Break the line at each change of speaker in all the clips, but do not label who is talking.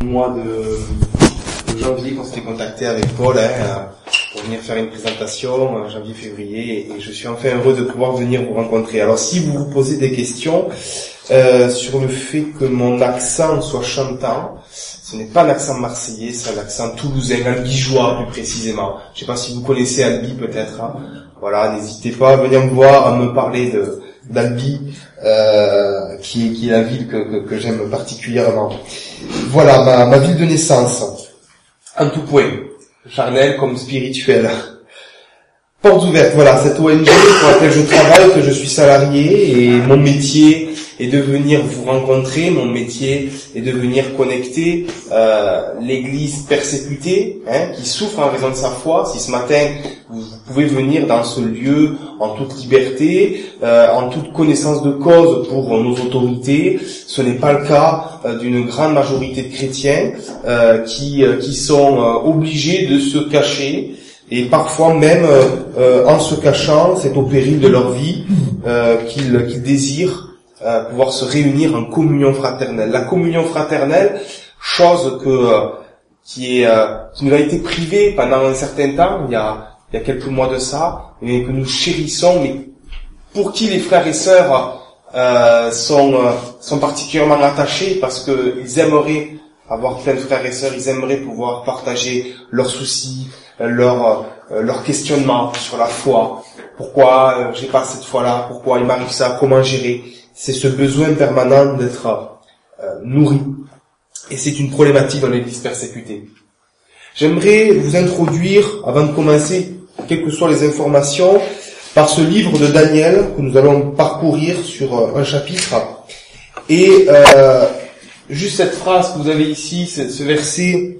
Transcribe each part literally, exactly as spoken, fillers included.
Mois de, de janvier, qu'on s'était contacté avec Paul hein, pour venir faire une présentation, janvier-février, et je suis enfin heureux de pouvoir venir vous rencontrer. Alors si vous vous posez des questions euh, sur le fait que mon accent soit chantant, ce n'est pas un accent marseillais, c'est un accent toulousain, albigeois plus précisément. Je ne sais pas si vous connaissez Albi peut-être. Hein. Voilà, n'hésitez pas à venir me voir, à me parler de d'Albi, euh, qui, qui est la ville que, que, que j'aime particulièrement. Voilà, ma, ma ville de naissance, en tout point, charnel comme spirituel. Portes ouvertes, voilà, cette O N G pour laquelle je travaille, que je suis salarié, et mon métier est de venir vous rencontrer, mon métier est de venir connecter euh, l'Église persécutée, hein, qui souffre en raison de sa foi. Si ce matin vous pouvez venir dans ce lieu en toute liberté, euh, en toute connaissance de cause pour nos autorités, ce n'est pas le cas euh, d'une grande majorité de chrétiens euh, qui, euh, qui sont euh, obligés de se cacher. Et parfois même, euh, en se cachant, c'est au péril de leur vie euh, qu'ils, qu'ils désirent euh, pouvoir se réunir en communion fraternelle. La communion fraternelle, chose que euh, qui est euh, qui nous a été privée pendant un certain temps, il y a il y a quelques mois de ça, et que nous chérissons, mais pour qui les frères et sœurs euh, sont euh, sont particulièrement attachés parce que ils aimeraient avoir plein de frères et sœurs, ils aimeraient pouvoir partager leurs soucis, leurs euh, leurs questionnements sur la foi. Pourquoi euh, j'ai pas cette foi-là? Pourquoi il m'arrive ça? Comment gérer? C'est ce besoin permanent d'être euh, nourri. Et c'est une problématique dans l'Église persécutée. J'aimerais vous introduire, avant de commencer, quelles que soient les informations, par ce livre de Daniel que nous allons parcourir sur euh, un chapitre. Et euh, juste cette phrase que vous avez ici, ce, ce verset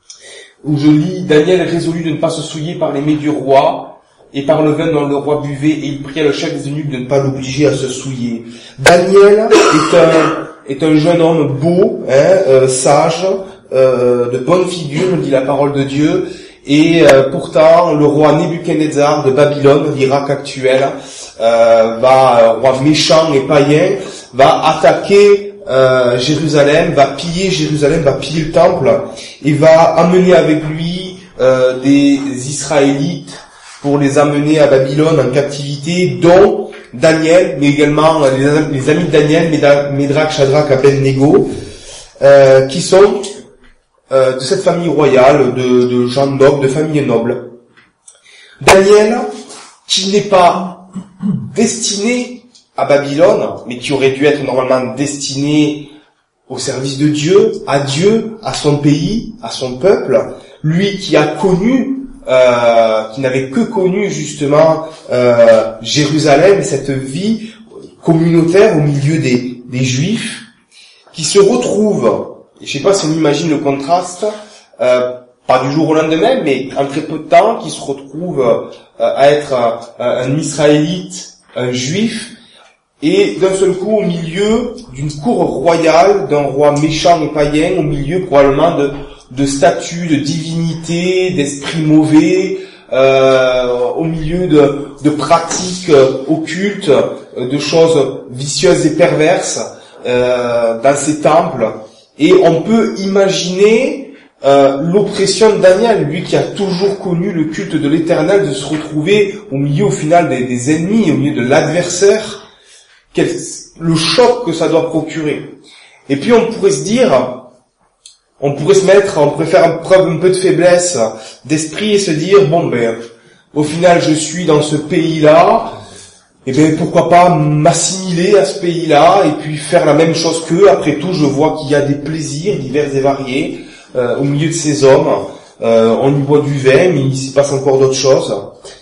où je lis: Daniel résolut de ne pas se souiller par les mets du roi et par le vin dont le roi buvait, et il pria le chef des eunuques de ne pas l'obliger à se souiller. Daniel est un, est un jeune homme beau, hein, euh, sage, euh, de bonne figure, dit la parole de Dieu, et euh, pourtant le roi Nebuchadnezzar de Babylone, l'Irak actuel, euh, va, roi méchant et païen, va attaquer Euh, Jérusalem, va piller Jérusalem, va piller le temple, et va amener avec lui euh, des Israélites pour les amener à Babylone en captivité, dont Daniel, mais également les, les amis de Daniel, Médrac, Shadrach, Abednego, euh, qui sont euh, de cette famille royale, de, de gens nobles, de familles nobles. Daniel, qui n'est pas destiné à Babylone, mais qui aurait dû être normalement destiné au service de Dieu, à Dieu, à son pays, à son peuple, lui qui a connu, euh, qui n'avait que connu justement euh, Jérusalem, cette vie communautaire au milieu des, des Juifs, qui se retrouve, et je sais pas si on imagine le contraste, euh, pas du jour au lendemain, mais en très peu de temps, qui se retrouve euh, à être euh, un Israélite, un Juif, et d'un seul coup au milieu d'une cour royale, d'un roi méchant et païen, au milieu probablement de, de statues, de divinités, d'esprits mauvais, euh, au milieu de, de pratiques occultes, de choses vicieuses et perverses euh, dans ces temples. Et on peut imaginer euh, l'oppression de Daniel, lui qui a toujours connu le culte de l'Éternel, de se retrouver au milieu au final des, des ennemis, au milieu de l'adversaire. Quel, le choc que ça doit procurer. Et puis on pourrait se dire, on pourrait se mettre, on pourrait faire preuve un peu de faiblesse d'esprit et se dire, bon ben, au final je suis dans ce pays-là, et ben pourquoi pas m'assimiler à ce pays-là et puis faire la même chose qu'eux. Après tout, je vois qu'il y a des plaisirs divers et variés euh, au milieu de ces hommes. Euh, on y boit du vin, mais il s'y passe encore d'autres choses.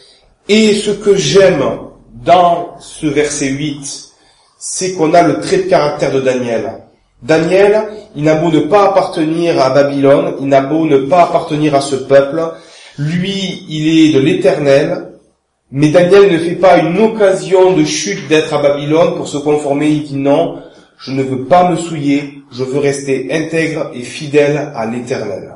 Et ce que j'aime dans ce verset huit, c'est qu'on a le trait de caractère de Daniel. Daniel, il n'a beau ne pas appartenir à Babylone, il n'a beau ne pas appartenir à ce peuple, lui, il est de l'Éternel, mais Daniel ne fait pas une occasion de chute d'être à Babylone pour se conformer. Il dit non, je ne veux pas me souiller, je veux rester intègre et fidèle à l'Éternel.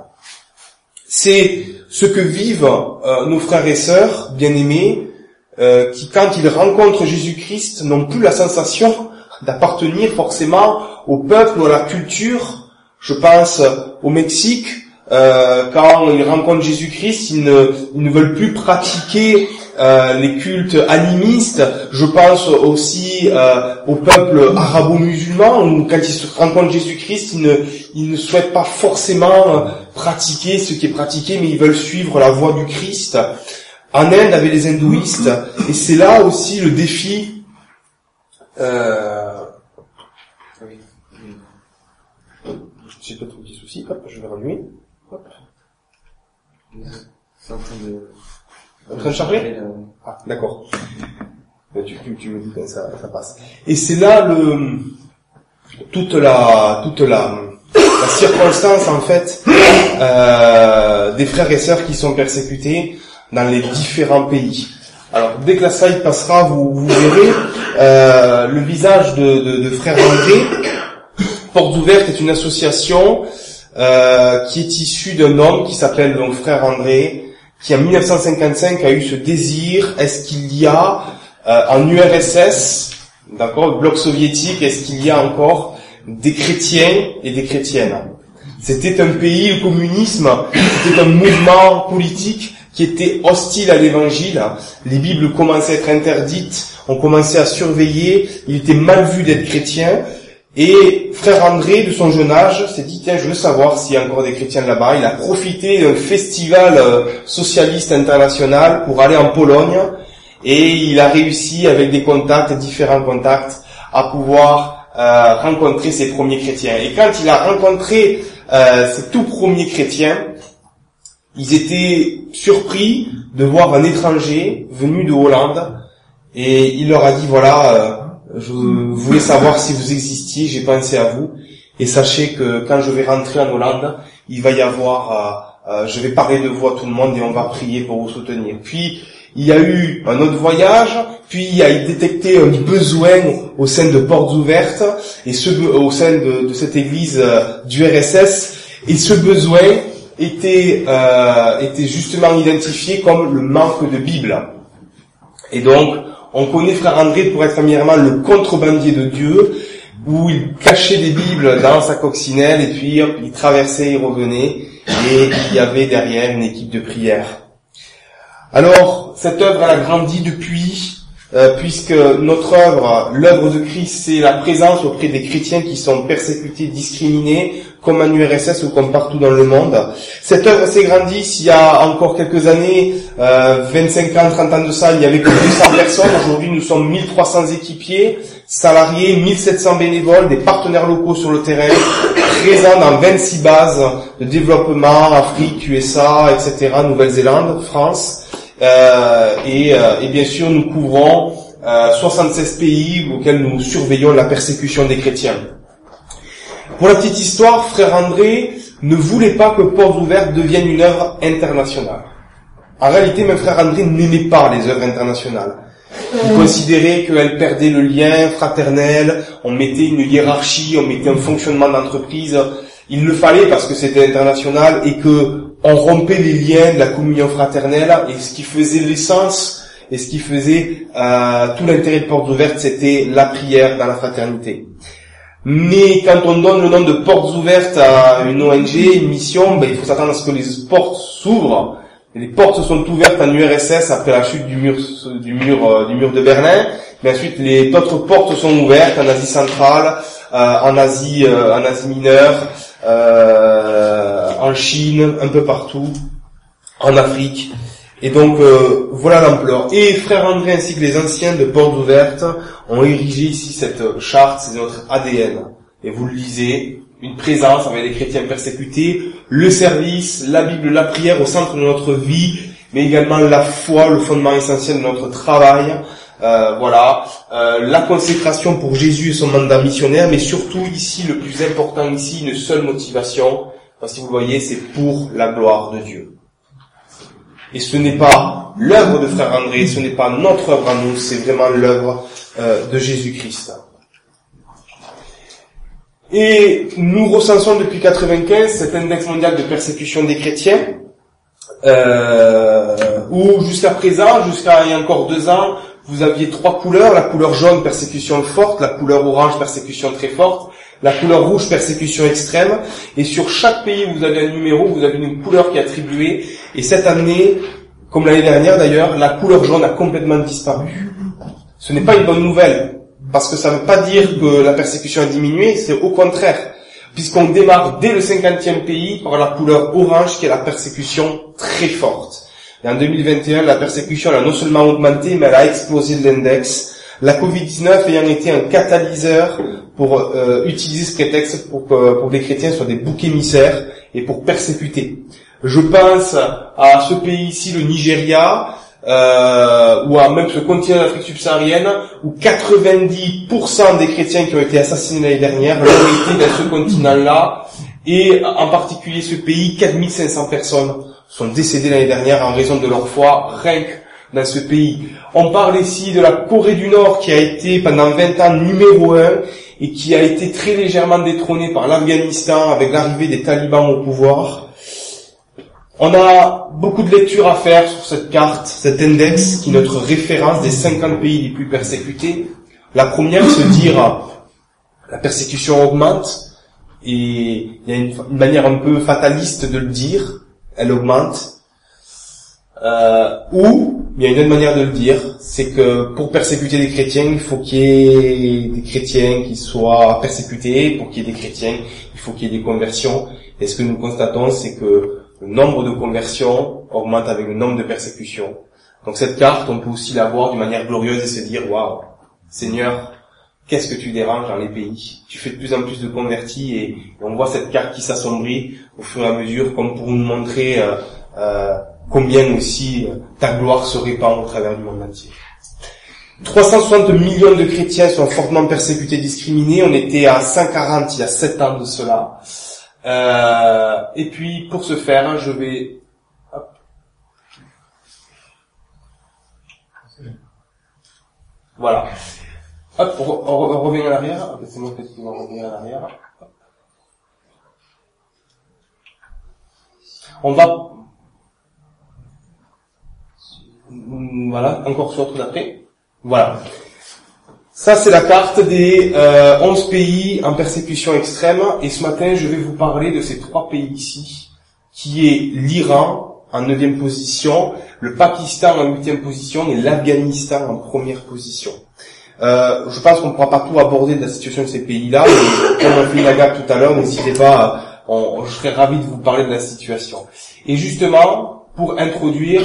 C'est ce que vivent euh, nos frères et sœurs bien-aimés, Euh, qui, quand ils rencontrent Jésus-Christ, n'ont plus la sensation d'appartenir forcément au peuple ou à la culture Je pense au Mexique, euh, quand ils rencontrent Jésus-Christ, ils ne, ils ne veulent plus pratiquer euh, les cultes animistes. Je pense aussi euh, au peuple arabo-musulman, où quand ils rencontrent Jésus-Christ, ils ne, ils ne souhaitent pas forcément pratiquer ce qui est pratiqué, mais ils veulent suivre la voie du Christ. En Inde, avec les hindouistes, et c'est là aussi le défi. Euh... Oui. Je sais pas trop petit souci. Hop, je vais rallumer. Hop.
C'est en train de.
En train de charger. Ah, d'accord. Tu, tu, tu me dis que ça, ça passe. Et c'est là le toute la toute la la circonstance en fait euh, des frères et sœurs qui sont persécutés dans les différents pays. Alors dès que la slide passera, vous, vous verrez euh, le visage de, de, de Frère André. Portes Ouvertes est une association euh, qui est issue d'un homme qui s'appelle donc Frère André, qui en mille neuf cent cinquante-cinq a eu ce désir: est-ce qu'il y a euh, en U R S S, d'accord, le bloc soviétique, est-ce qu'il y a encore des chrétiens et des chrétiennes? C'était un pays, le communisme, c'était un mouvement politique qui était hostile à l'évangile. Les Bibles commençaient à être interdites, on commençait à surveiller, il était mal vu d'être chrétien. Et Frère André, de son jeune âge, s'est dit: tiens, je veux savoir s'il y a encore des chrétiens là-bas. Il a profité d'un festival socialiste international pour aller en Pologne, et il a réussi, avec des contacts, différents contacts, à pouvoir euh, rencontrer ses premiers chrétiens. Et quand il a rencontré euh, ses tout premiers chrétiens, ils étaient surpris de voir un étranger venu de Hollande, et il leur a dit: voilà, euh, je voulais savoir si vous existiez, j'ai pensé à vous, et sachez que quand je vais rentrer en Hollande, il va y avoir, euh, euh, je vais parler de vous à tout le monde et on va prier pour vous soutenir. Puis il y a eu un autre voyage, puis il a détecté un besoin au sein de Portes Ouvertes, et ce au sein de, de cette église euh, du R S S, et ce besoin était, euh, était justement identifié comme le manque de Bible. Et donc, on connaît Frère André pour être premièrement le contrebandier de Dieu, où il cachait des Bibles dans sa coccinelle, et puis hop, il traversait, il revenait, et il y avait derrière une équipe de prière. Alors, cette œuvre, elle a grandi depuis, euh, puisque notre œuvre, l'œuvre de Christ, c'est la présence auprès des chrétiens qui sont persécutés, discriminés, comme en U R S S ou comme partout dans le monde. Cette œuvre s'est grandie. S'il y a encore quelques années, euh, vingt-cinq ans, trente ans de ça, il n'y avait que deux cents personnes. Aujourd'hui, nous sommes mille trois cents équipiers, salariés, mille sept cents bénévoles, des partenaires locaux sur le terrain, présents dans vingt-six bases de développement, Afrique, U S A, et cetera, Nouvelle-Zélande, France. Euh, et, euh, et bien sûr, nous couvrons euh, soixante-seize pays auxquels nous surveillons la persécution des chrétiens. Pour la petite histoire, Frère André ne voulait pas que Portes Ouvertes devienne une œuvre internationale. En réalité, même Frère André n'aimait pas les œuvres internationales. Il considérait qu'elles perdaient le lien fraternel, on mettait une hiérarchie, on mettait un fonctionnement d'entreprise. Il le fallait parce que c'était international et que on rompait les liens de la communion fraternelle, et ce qui faisait l'essence et ce qui faisait euh, tout l'intérêt de Portes Ouvertes, c'était la prière dans la fraternité. Mais quand on donne le nom de Portes Ouvertes à une O N G, une mission, ben, il faut s'attendre à ce que les portes s'ouvrent. Et les portes sont ouvertes en U R S S après la chute du mur, du mur, euh, du mur de Berlin. Mais ensuite, les autres portes sont ouvertes en Asie centrale, euh, en Asie, euh, en Asie mineure, euh, en Chine, un peu partout, en Afrique. Et donc, euh, voilà l'ampleur. Et Frère André ainsi que les anciens de Portes Ouvertes ont érigé ici cette charte, c'est notre A D N. Et vous le lisez, une présence avec les chrétiens persécutés, le service, la Bible, la prière au centre de notre vie, mais également la foi, le fondement essentiel de notre travail. Euh, voilà, euh, la consécration pour Jésus et son mandat missionnaire, mais surtout ici, le plus important ici, une seule motivation, parce que vous le voyez, c'est pour la gloire de Dieu. Et ce n'est pas l'œuvre de Frère André, ce n'est pas notre œuvre à nous, c'est vraiment l'œuvre euh, de Jésus-Christ. Et nous recensons depuis quatre-vingt-quinze cet index mondial de persécution des chrétiens, euh, où jusqu'à présent, jusqu'à il y a encore deux ans, vous aviez trois couleurs: la couleur jaune, persécution forte; la couleur orange, persécution très forte; La couleur rouge, persécution extrême. Et sur chaque pays où vous avez un numéro, vous avez une couleur qui est attribuée. Et cette année, comme l'année dernière d'ailleurs, la couleur jaune a complètement disparu. Ce n'est pas une bonne nouvelle, parce que ça ne veut pas dire que la persécution a diminué, c'est au contraire, puisqu'on démarre dès le cinquantième pays par la couleur orange qui est la persécution très forte. Et en deux mille vingt et un, la persécution elle a non seulement augmenté, mais elle a explosé de l'index. La covid dix-neuf ayant été un catalyseur pour euh, utiliser ce prétexte pour que pour que les chrétiens soient des boucs émissaires et pour persécuter. Je pense à ce pays ici, le Nigeria, euh, ou à même ce continent d'Afrique subsaharienne, où quatre-vingt-dix pour cent des chrétiens qui ont été assassinés l'année dernière l'ont été dans ce continent-là, et en particulier ce pays, quatre mille cinq cents personnes sont décédées l'année dernière en raison de leur foi, rien que dans ce pays. On parle ici de la Corée du Nord qui a été pendant vingt ans numéro un et qui a été très légèrement détrônée par l'Afghanistan avec l'arrivée des talibans au pouvoir. On a beaucoup de lectures à faire sur cette carte, cet index qui est notre référence des cinquante pays les plus persécutés. La première, se dire la persécution augmente, et il y a une, une manière un peu fataliste de le dire, elle augmente. Euh, ou, il y a une autre manière de le dire, c'est que pour persécuter des chrétiens, il faut qu'il y ait des chrétiens qui soient persécutés. Pour qu'il y ait des chrétiens, il faut qu'il y ait des conversions. Et ce que nous constatons, c'est que le nombre de conversions augmente avec le nombre de persécutions. Donc cette carte, on peut aussi la voir d'une manière glorieuse et se dire, waouh, Seigneur, qu'est-ce que tu déranges dans les pays? Tu fais de plus en plus de convertis, et on voit cette carte qui s'assombrit au fur et à mesure, comme pour nous montrer euh, euh, combien aussi ta gloire se répand au travers du monde entier. trois cent soixante millions de chrétiens sont fortement persécutés, discriminés. On était à cent quarante il y a sept ans de cela. Euh, et puis, pour ce faire, je vais... Hop. Voilà. Hop, on, on, on revient en arrière. C'est mon petit qui va revenir en arrière. On va... Voilà, encore sur l'autre d'après. Voilà. Ça, c'est la carte des euh, onze pays en persécution extrême. Et ce matin, je vais vous parler de ces trois pays ici, qui est l'Iran en neuvième position, le Pakistan en huitième position et l'Afghanistan en première position. Euh, je pense qu'on ne pourra pas tout aborder de la situation de ces pays-là, mais comme on fait une agate tout à l'heure, n'hésitez pas, on, je serais ravi de vous parler de la situation. Et justement, pour introduire...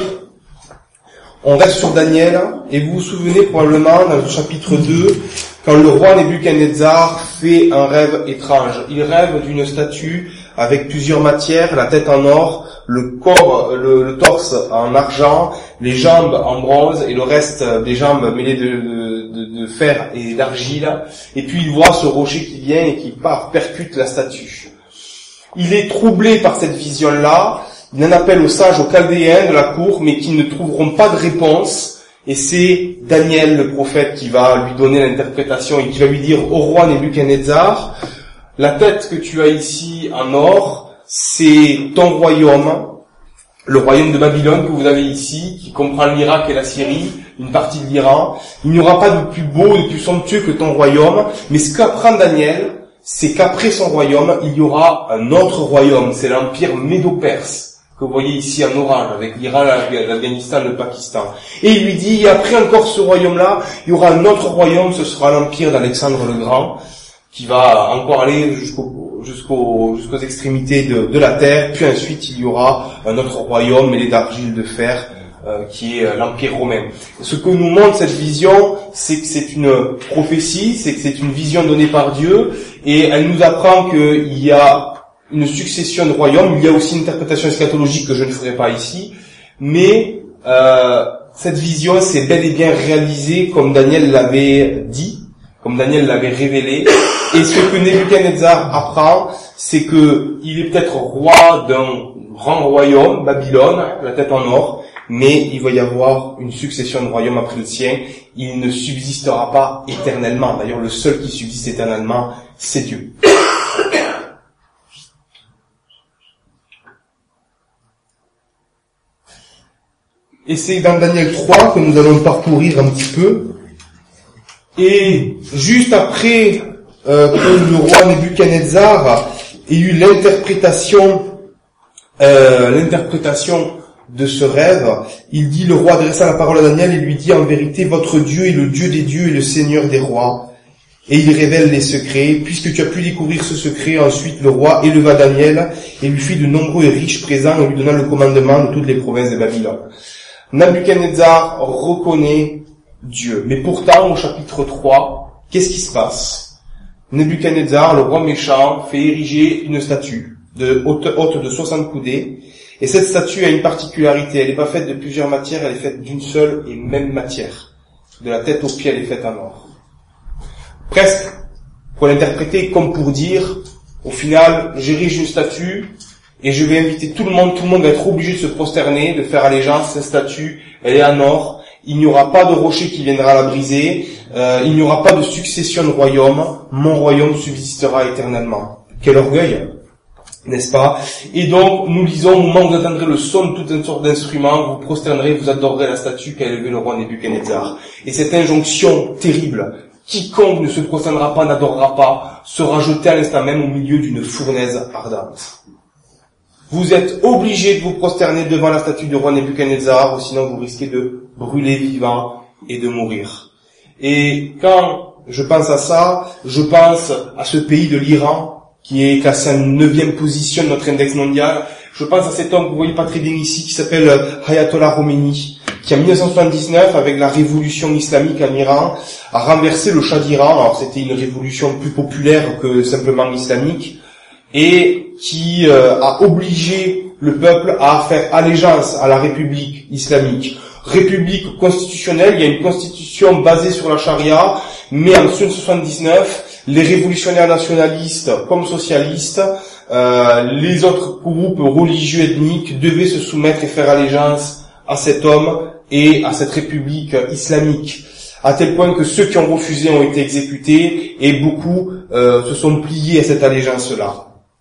On reste sur Daniel, et vous vous souvenez probablement dans le chapitre deux, quand le roi Nebuchadnezzar fait un rêve étrange. Il rêve d'une statue avec plusieurs matières, la tête en or, le corps, le, le torse en argent, les jambes en bronze et le reste des jambes mêlées de, de, de, de fer et d'argile. Et puis il voit ce rocher qui vient et qui part, percute la statue. Il est troublé par cette vision-là. Il en appelle aux sages, aux chaldéens de la cour, mais qui ne trouveront pas de réponse. Et c'est Daniel, le prophète, qui va lui donner l'interprétation et qui va lui dire au roi Nebuchadnezzar, la tête que tu as ici en or, c'est ton royaume, le royaume de Babylone que vous avez ici, qui comprend l'Irak et la Syrie, une partie de l'Iran. Il n'y aura pas de plus beau, de plus somptueux que ton royaume, mais ce qu'apprend Daniel, c'est qu'après son royaume, il y aura un autre royaume, c'est l'empire médo-perse, que vous voyez ici en orange, avec l'Iran, l'Afghanistan, le Pakistan. Et il lui dit, et après encore ce royaume-là, il y aura un autre royaume, ce sera l'empire d'Alexandre le Grand, qui va encore aller jusqu'au, jusqu'au, jusqu'aux extrémités de, de la terre, puis ensuite il y aura un autre royaume, mêlé d'argile de fer, euh, qui est l'empire romain. Ce que nous montre cette vision, c'est que c'est une prophétie, c'est que c'est une vision donnée par Dieu, et elle nous apprend qu'il y a une succession de royaumes. Il y a aussi une interprétation eschatologique que je ne ferai pas ici, mais euh, cette vision s'est bel et bien réalisée comme Daniel l'avait dit, comme Daniel l'avait révélé. Et ce que Nebuchadnezzar apprend, c'est que il est peut-être roi d'un grand royaume, Babylone, la tête en or, mais il va y avoir une succession de royaumes après le sien. Il ne subsistera pas éternellement. D'ailleurs, le seul qui subsiste éternellement, c'est Dieu. Et c'est dans Daniel trois que nous allons parcourir un petit peu. Et juste après euh, que le roi Nebuchadnezzar ait eu l'interprétation, euh, l'interprétation de ce rêve. Il dit, le roi adressa la parole à Daniel et lui dit, en vérité, votre Dieu est le Dieu des dieux et le Seigneur des rois. Et il révèle les secrets. Puisque tu as pu découvrir ce secret, ensuite le roi éleva Daniel et lui fit de nombreux et riches présents et lui donna le commandement de toutes les provinces de Babylone. Nebuchadnezzar reconnaît Dieu. Mais pourtant, au chapitre trois, qu'est-ce qui se passe? Nebuchadnezzar, le roi méchant, fait ériger une statue de haute, haute de soixante coudées. Et cette statue a une particularité. Elle n'est pas faite de plusieurs matières, elle est faite d'une seule et même matière. De la tête aux pieds, elle est faite en or. Presque, pour l'interpréter comme pour dire, au final, j'érige une statue et je vais inviter tout le monde, tout le monde va être obligé de se prosterner, de faire allégeance. Cette statue, elle est en or. Il n'y aura pas de rocher qui viendra la briser. Euh, il n'y aura pas de succession de royaume. Mon royaume subsistera éternellement. Quel orgueil, n'est-ce pas? Et donc, nous lisons, au moment où vous entendrez le son de toute une sorte d'instrument, vous prosternerez, vous adorerez la statue qu'a élevée le roi Nebuchadnezzar. Et cette injonction terrible, quiconque ne se prosternera pas, n'adorera pas, sera jeté à l'instant même au milieu d'une fournaise ardente. Vous êtes obligés de vous prosterner devant la statue du roi Nebuchadnezzar, ou sinon vous risquez de brûler vivant et de mourir. Et quand je pense à ça, je pense à ce pays de l'Iran, qui est classé en neuvième position de notre index mondial. Je pense à cet homme que vous voyez pas très bien ici, qui s'appelle Ayatollah Khomeini, qui en dix-neuf cent soixante-dix-neuf, avec la révolution islamique en Iran, a renversé le Shah d'Iran. Alors c'était une révolution plus populaire que simplement islamique, et qui euh, a obligé le peuple à faire allégeance à la République islamique. République constitutionnelle, il y a une constitution basée sur la charia, mais en mille neuf cent soixante-dix-neuf, les révolutionnaires nationalistes comme socialistes, euh, les autres groupes religieux ethniques devaient se soumettre et faire allégeance à cet homme et à cette république islamique, à tel point que ceux qui ont refusé ont été exécutés et beaucoup euh, se sont pliés à cette allégeance-là.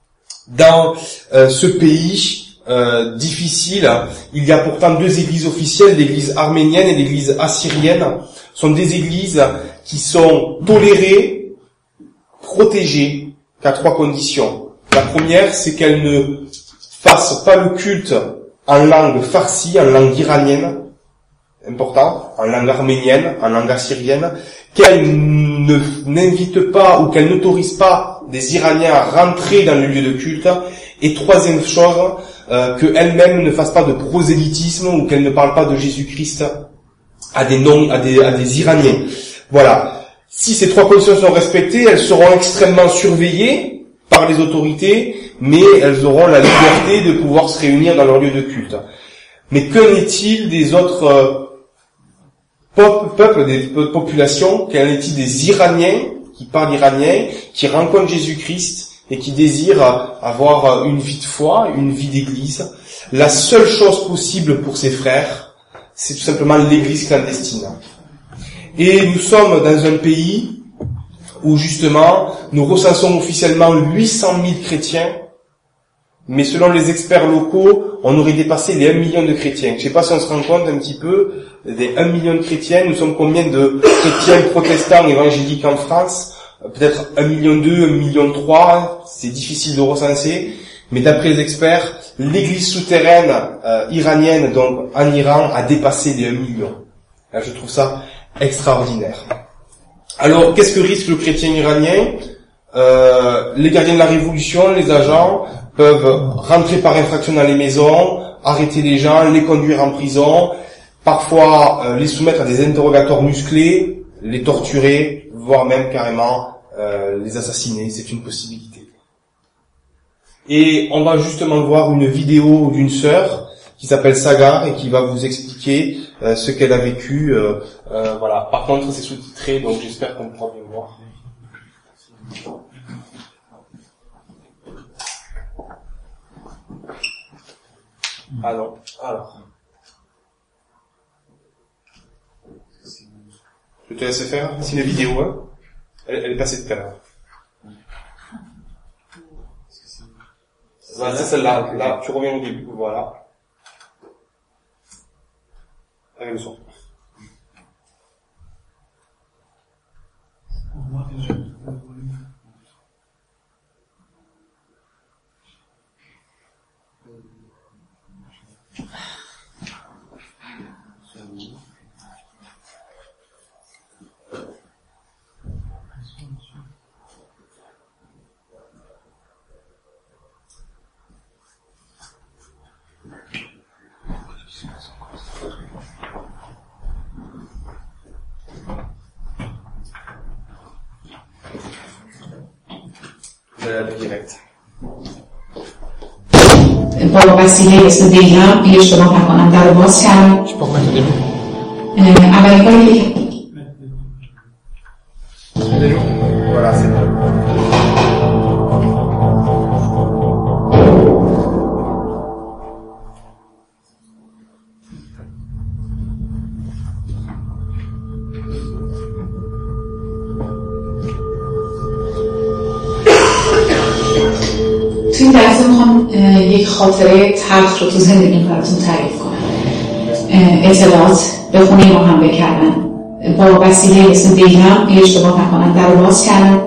Dans euh, ce pays euh, difficile, il y a pourtant deux églises officielles, l'église arménienne et l'église assyrienne. Ce sont des églises qui sont tolérées, protégées, qu'à trois conditions. La première, c'est qu'elles ne fassent pas le culte en langue farsi, en langue iranienne, important, en langue arménienne, en langue assyrienne, qu'elles ne n'invitent pas ou qu'elles n'autorisent pas des Iraniens à rentrer dans le lieu de culte, et troisième chose, euh, qu'elles-mêmes ne fassent pas de prosélytisme ou qu'elles ne parlent pas de Jésus-Christ à des non, à des, à des Iraniens. Voilà. Si ces trois conditions sont respectées, elles seront extrêmement surveillées par les autorités, mais elles auront la liberté de pouvoir se réunir dans leur lieu de culte. Mais que n'est-il des autres euh, peuples, des populations? Qu'en est-il des Iraniens qui parlent iranien, qui rencontrent Jésus-Christ et qui désirent avoir une vie de foi, une vie d'église? La seule chose possible pour ces frères, c'est tout simplement l'église clandestine. Et nous sommes dans un pays où justement nous recensons officiellement huit cent mille chrétiens, mais selon les experts locaux, on aurait dépassé les un million de chrétiens. Je ne sais pas si on se rend compte un petit peu des un million de chrétiens. Nous sommes combien de chrétiens protestants évangéliques en France? Peut-être un million deux, un million trois, c'est difficile de recenser. Mais d'après les experts, l'église souterraine euh, iranienne, donc en Iran, a dépassé les un million. Là, je trouve ça extraordinaire. Alors, qu'est-ce que risque le chrétien iranien? euh, Les gardiens de la révolution, les agents, peuvent rentrer par infraction dans les maisons, arrêter les gens, les conduire en prison, parfois euh, les soumettre à des interrogatoires musclés, les torturer, voire même carrément euh, les assassiner. C'est une possibilité. Et on va justement voir une vidéo d'une sœur qui s'appelle Sagar et qui va vous expliquer euh, ce qu'elle a vécu. Euh, euh, voilà. Par contre, c'est sous-titré, donc j'espère qu'on pourra bien voir. Alors, alors. Je te laisse faire. C'est une vidéo, hein. Elle, elle est passée tout à l'heure. Voilà, c'est celle-là. Là, tu reviens au début. Voilà. Avec le son. direct.
با وسیله اسم بگم اگه اشتباه نکنم در رو باز کردم. اولین کاری که
Voilà, c'est bon.
توی این درسته میخوام یک خاطره تلخ رو تو زندگیم براتون تعریف کنم. اطلاعات به خونه ما هم بکردن با وسیله اسم بگم اگه اشتباه نکنم در رو باز کردن.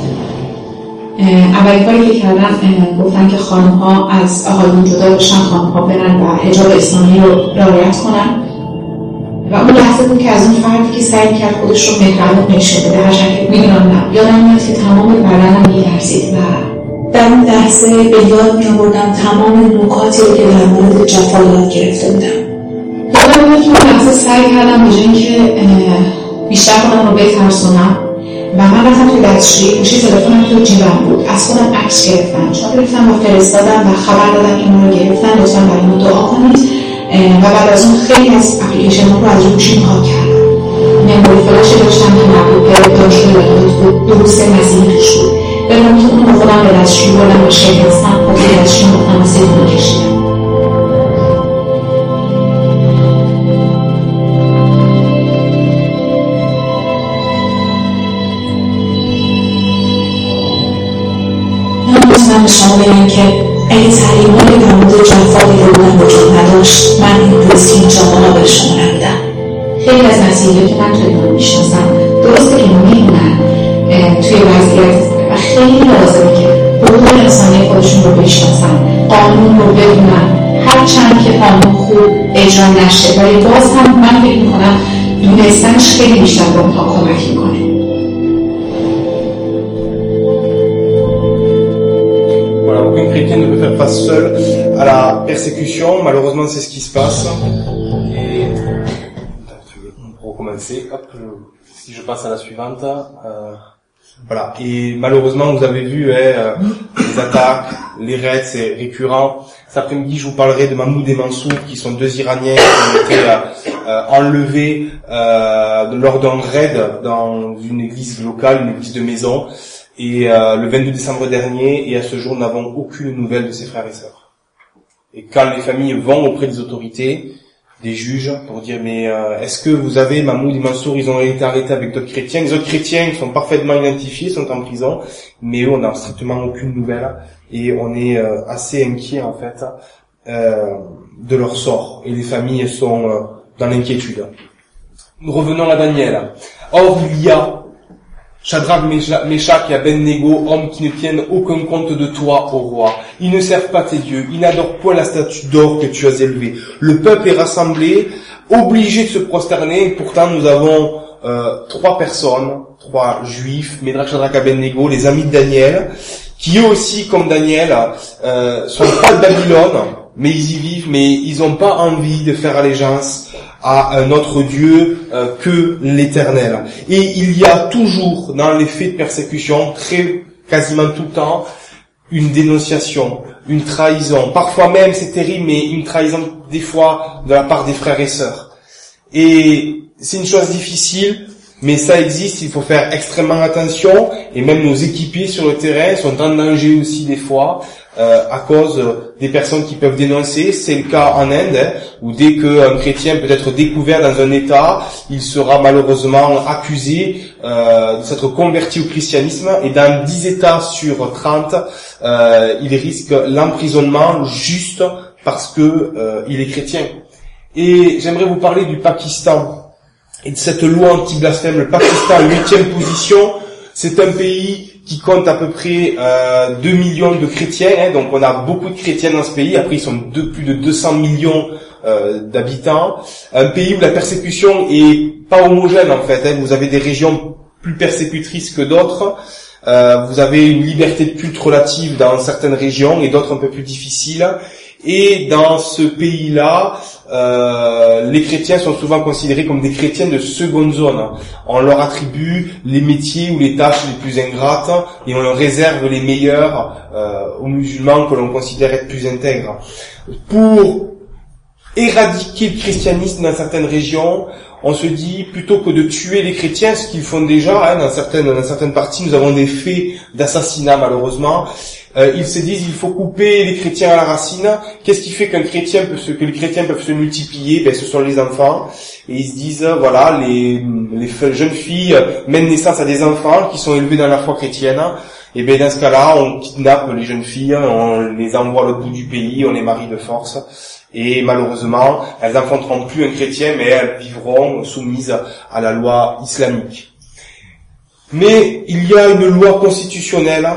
اولین کاری که کردن گفتن که خانم ها از آقایون جدا بشن، خانم ها برن و حجاب اسلامی رو رعایت کنن و اون لحظه بود که از اون فردی که سعی کرد خودش رو مهربون نشون بده، هرچند که میدونم نه یادم میاد که تمام بدنم میلرزید و در اون لحظه به یاد میآوردم تمام نکاتی رو که در مورد جفا یاد گرفته بودم. یادم میاد که اون لحظه سعی کردم به جای اینکه بیشتر خودم رو بترسونم و من رفتم توی دستشویی، گوشی تلفنم تو جیبم بود، از خودم عکس گرفتم، چاپ گرفتم و فرستادم و خبر دادم که ما رو گرفتن، لطفاً برای ما دعا کنید و بعد از اون خیلی از اپلیکیشن رو از گوشیم پاک کردم. مموری فلاشی داشتم که مربوط به دانشجوی بود، دروس مسیحی توش بود. برام که اون رو خودم به دستشویی بردم و شکستم و به دستشویی گفتم و سیفون کشیدم. من به شما بگم که اگه تعلیمات در مورد جفایی رو بودم وجود نداشت، من این روز که اینجا مقابل شما نبودم. خیلی از مسیحی‌ها که من توی ایران میشناسم درسته که میدونن توی وضعیت و خیلی لازمه که حقوق انسانی خودشون رو بشناسن، قانون رو بدونن، هرچند که قانون خوب اجرا نشه ولی باز هم من فکر میکنم دونستنش خیلی بیشتر به اونها کمک میکنه.
Aucun chrétien ne peut faire face seul à la persécution. Malheureusement, c'est ce qui se passe. Et pour recommencer, hop, je, si je passe à la suivante, euh, voilà. Et malheureusement, vous avez vu hein, les attaques, les raids, c'est récurrent. Cet après-midi, je vous parlerai de Mahmoud et Mansour, qui sont deux Iraniens qui ont été euh, enlevés euh, lors d'un raid dans une église locale, une église de maison. Et euh, le vingt-deux décembre dernier, et à ce jour, nous n'avons aucune nouvelle de ses frères et sœurs. Et quand les familles vont auprès des autorités, des juges, pour dire mais euh, est-ce que vous avez Mahmoud et Mansour, ils ont été arrêtés avec d'autres chrétiens. Les autres chrétiens sont parfaitement identifiés, sont en prison, mais eux, on n'a strictement aucune nouvelle. Et on est euh, assez inquiet en fait euh, de leur sort. Et les familles sont euh, dans l'inquiétude. Nous revenons à Daniel. Or, il y a Shadrach, Meshach et Abednego, hommes qui ne tiennent aucun compte de toi, ô roi. Ils ne servent pas tes dieux, ils n'adorent point la statue d'or que tu as élevée. Le peuple est rassemblé, obligé de se prosterner, et pourtant nous avons euh, trois personnes, trois juifs, Médrach, Shadrach, Abednego, les amis de Daniel, qui eux aussi, comme Daniel, euh, sont pas de Babylone, mais ils y vivent, mais ils n'ont pas envie de faire allégeance à un autre Dieu euh, que l'Éternel. Et il y a toujours dans les faits de persécution, très quasiment tout le temps, une dénonciation, une trahison. Parfois même, c'est terrible, mais une trahison des fois de la part des frères et sœurs. Et c'est une chose difficile, mais ça existe, il faut faire extrêmement attention. Et même nos équipiers sur le terrain sont en danger aussi des fois. Euh, à cause des personnes qui peuvent dénoncer. C'est le cas en Inde, hein, où dès qu'un chrétien peut être découvert dans un État, il sera malheureusement accusé euh, de s'être converti au christianisme, et dans dix États sur trente, euh, il risque l'emprisonnement juste parce que euh, il est chrétien. Et j'aimerais vous parler du Pakistan et de cette loi anti-blasphème. Le Pakistan, huitième position, c'est un pays qui compte à peu près euh, deux millions de chrétiens, hein, donc on a beaucoup de chrétiens dans ce pays, après ils sont de plus de deux cents millions euh, d'habitants, un pays où la persécution est pas homogène en fait, hein, vous avez des régions plus persécutrices que d'autres, euh, vous avez une liberté de culte relative dans certaines régions et d'autres un peu plus difficiles, et dans ce pays-là, euh, les chrétiens sont souvent considérés comme des chrétiens de seconde zone. On leur attribue les métiers ou les tâches les plus ingrates et on leur réserve les meilleurs euh, aux musulmans que l'on considère être plus intègres. Pour éradiquer le christianisme dans certaines régions, on se dit, plutôt que de tuer les chrétiens, ce qu'ils font déjà, hein, dans certaines dans certaines parties, nous avons des faits d'assassinat malheureusement, euh, ils se disent, il faut couper les chrétiens à la racine. Qu'est-ce qui fait qu'un chrétien peut se, que les chrétiens peuvent se multiplier? Ben, ce sont les enfants. Et ils se disent, voilà, les, les jeunes filles mènent naissance à des enfants qui sont élevés dans la foi chrétienne. Et ben, dans ce cas-là, on kidnappe les jeunes filles, on les envoie à l'autre bout du pays, on les marie de force. Et malheureusement, elles n'enfanteront plus un chrétien, mais elles vivront soumises à la loi islamique. Mais il y a une loi constitutionnelle